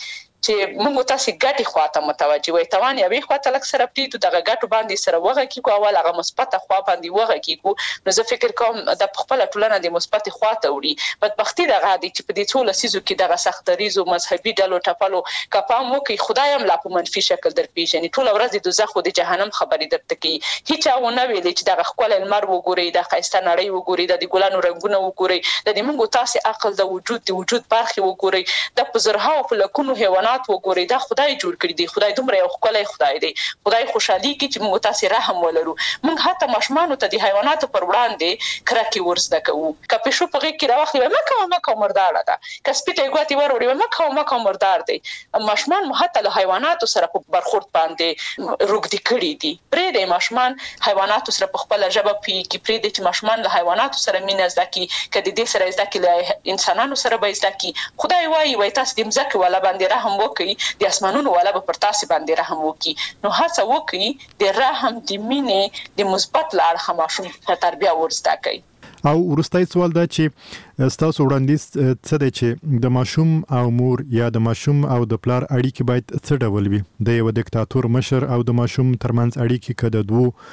چې موږ تاسو ګټي خواته متوجه وي توان یې خواته لک سره پریدو دغه ګټو باندې سره وغه کیږي اول هغه مثبت خوا باندې وغه کیږي نو زه فکر کوم د خپل ټولنه د مثبت خواته وړي بدبختی دغه دي چې په دې ټول سيزو کې دغه سختريزو مذهبي ډلو ټپلو کپام وکي خدایم لا په منفي شکل در پیژني ټول ورځ د دوزخ او د جهنم خبرې درته کوي هیڅ ونه ویل چې دغه خپل المر وګوري د خيسته نړۍ وګوري د ګلانو رنگونه وګوري د موږ تاسو عقل د وجود برخه وګوري د پزرها او لکونو حیوانات وګوري دا خدای جوړ کړی دی خدای دومره یو خپل خدای دی خدای خوشحالي کی چې موږ تاسو رحم ولرو موږ حتی مشمانو ته د حیواناتو پر وړاندې کرکی ورزده کوو کپې شو په کې راوخلی مکه مردار ده کسپټه ګوتی وروړي مکه مردار دی مشمان مو حتی له حیواناتو سره په برخورد باندې روګدي کړی دي پرې د مشمان حیواناتو سره په خپل ژبه پی کې پرې د مشمان له حیواناتو سره مینه زدکی کدي دې سره زدکی له انسانانو سره به زدکی خدای وای تاسو د مزکه ولا باندې رحم وکړي د اسمانونو ولا په پرتاسي باندې رحم وکړي نو هڅه وکړي د رحم د مینې د مثبت لار خماشون په تربیه ورسته کوي او ورستای سوال دا چې تاسو وړاندیز څه دی چې د ماشوم او مور یا د ماشوم او د پلار اړیکې باید څه ډول وي د یو دیکتاتور مشر او د ماشوم ترمنځ اړیکې کده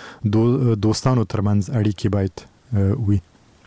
دوه دوستانو ترمنځ اړیکې باید وي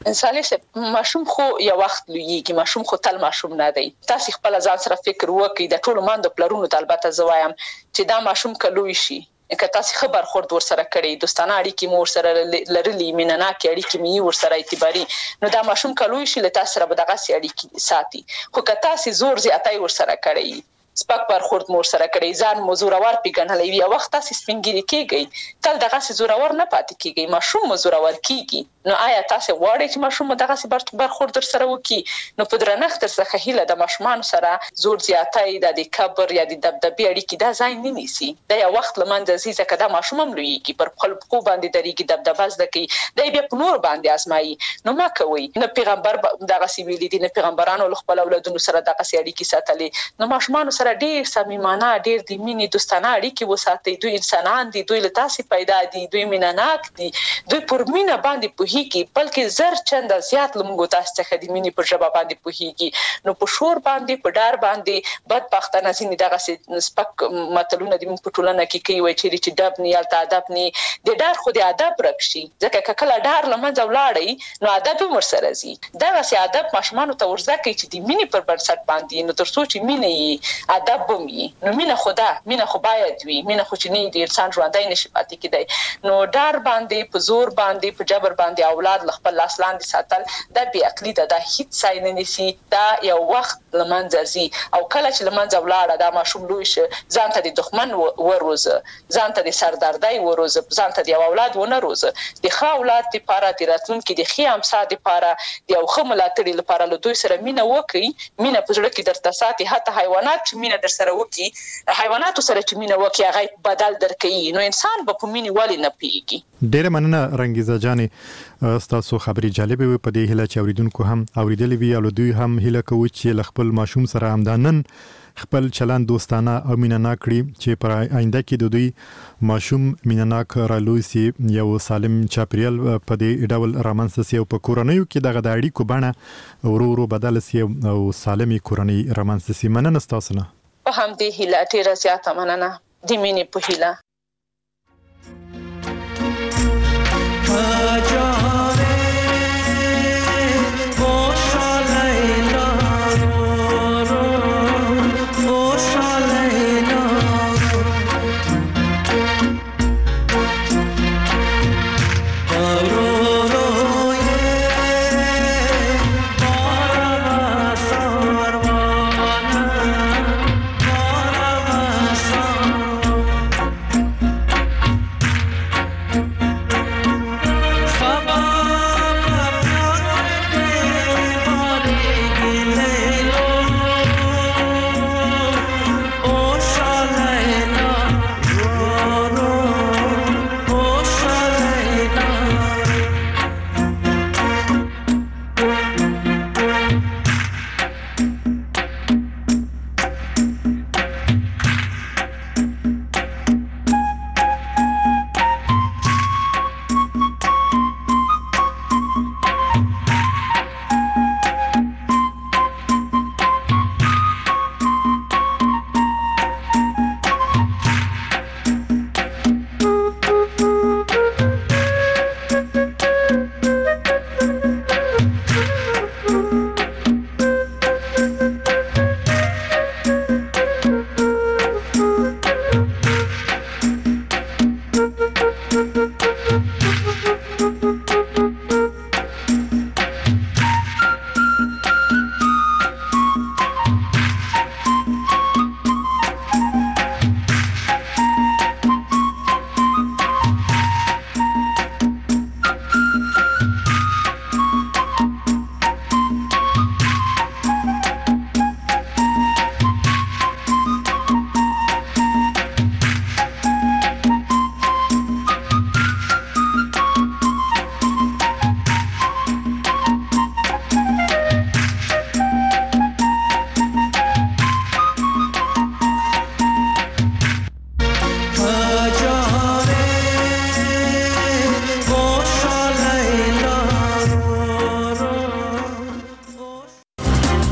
انساني ماشوم خو یو وخت لویږي ماشوم خو تل ماشوم نه دی تاسو خپل ځان سره فکر وکړئ د ټولو ماندو پلرونو د البته زوایم چې دا ماشوم کلوي شي که تاسو خبر خورد ور سره کړی دوستانه اړیکې مو سره لرلې مینناکې اړیکې می ور سره اعتباري نو دا ماشوم کلوي شي له تاسو سره به دغه اړیکې ساتي خو که تاسو زور زیاتای ور سره کړی سپک پر خورد مور سره کړی ځان مزورور پیګنلې یو وخت تاسو سپینګری کیږي تل دغه زورور نه پاتې کیږي ماشوم مزورور کیږي نو آیا تاسو غواړئ چې ماشوم دغه بر خورد سره وکي نو په درنښت څخه هیله د ماشومان سره زور زیاتای د کبر یا د دبدبې اړیکې دا ځای نه نیسي دا یو وخت لمنځه ځي ځکه دا ماشوم هم لویږي پر خپل خو باندې درېږي دبدبه زده کوي دا بیا په نور باندې ازمایي نو ما کوي نه پیغمبر دغه سیویل دي نه پیغمبرانو خپل اولادونو سره دغه اړیکې ساتلې نو ماشومان سره ډیر صمیمانه ډیر د مینې دوستانه اړیکې وساتي دوی انسانان دي دوی له تاسو پیدا دي دوی مینناک دي دوی پر مینه باندې پوهیږي بلکې زر چنده زیات لمغو تاسو څخه د مینې پر ژبه باندې پوهیږي نو په شور باندې په ډار باندې بدبختانه سینې دغه سپک متلونه د په ټولنه کې کوي چې دب نه یالته ادب نه د ډار خو د ادب رکشي ځکه کله ډار لمنځه ولاړی نو ادب هم ورسره زی دا سي ادب ماشومان ته ورزده کوي چې د مینې پر بنسټ باندې نو تر څو چې مینې ادب بومي نو مینه خو باید وي مینه خو چې نه د انسان ژوندۍ نشي پاتې کېدای نو ډار باندې په زور باندې په جبر باندې اولاد خپل لاس لاندې ساتل دا بی عقلی ده دا هیڅ ځای نه نیسي دا یو وخت لمنځه ځي او کله چې لمنځه ولاړه دا ماشوم لوی شي ځان ته د دښمن وروزه ځان ته د سردردۍ وروزه ځان ته د اولاد ونه روزه د ښه اولاد لپاره د راتلونکي د ښه امسا لپاره د یو ښه ملاتړي لپاره له دوی سره مینه وکړي مینه په زړه کې درته ساتي حتی حیوانات چې مینه در سره وکړي حیواناتو سره چې مینه وکړي هغه بدل درکوي نو انسان به په مینې ولې نه پیږي ډېره مننه رنګیزه جانې ستاسو خبرې جالبه وي په دې هیله چې اوریدونکو هم اوریدلې وي او دوی هم هیله کوي چې ل خپل ماشوم سره همدانن خپل چلند دوستانه او مینناک کړي چې پر آینده کې د دوی ماشوم مینناک رالوي سي یو سالم چاپریال په دې ډول رامنځته سي او په کورنیو کې دغه د اړیکو بڼه ورو بدل سي او سالمي کورنۍ رامنځته سي مننه تاسو نه په همدې هیله ډیره زیاته مننه د مینې په هیله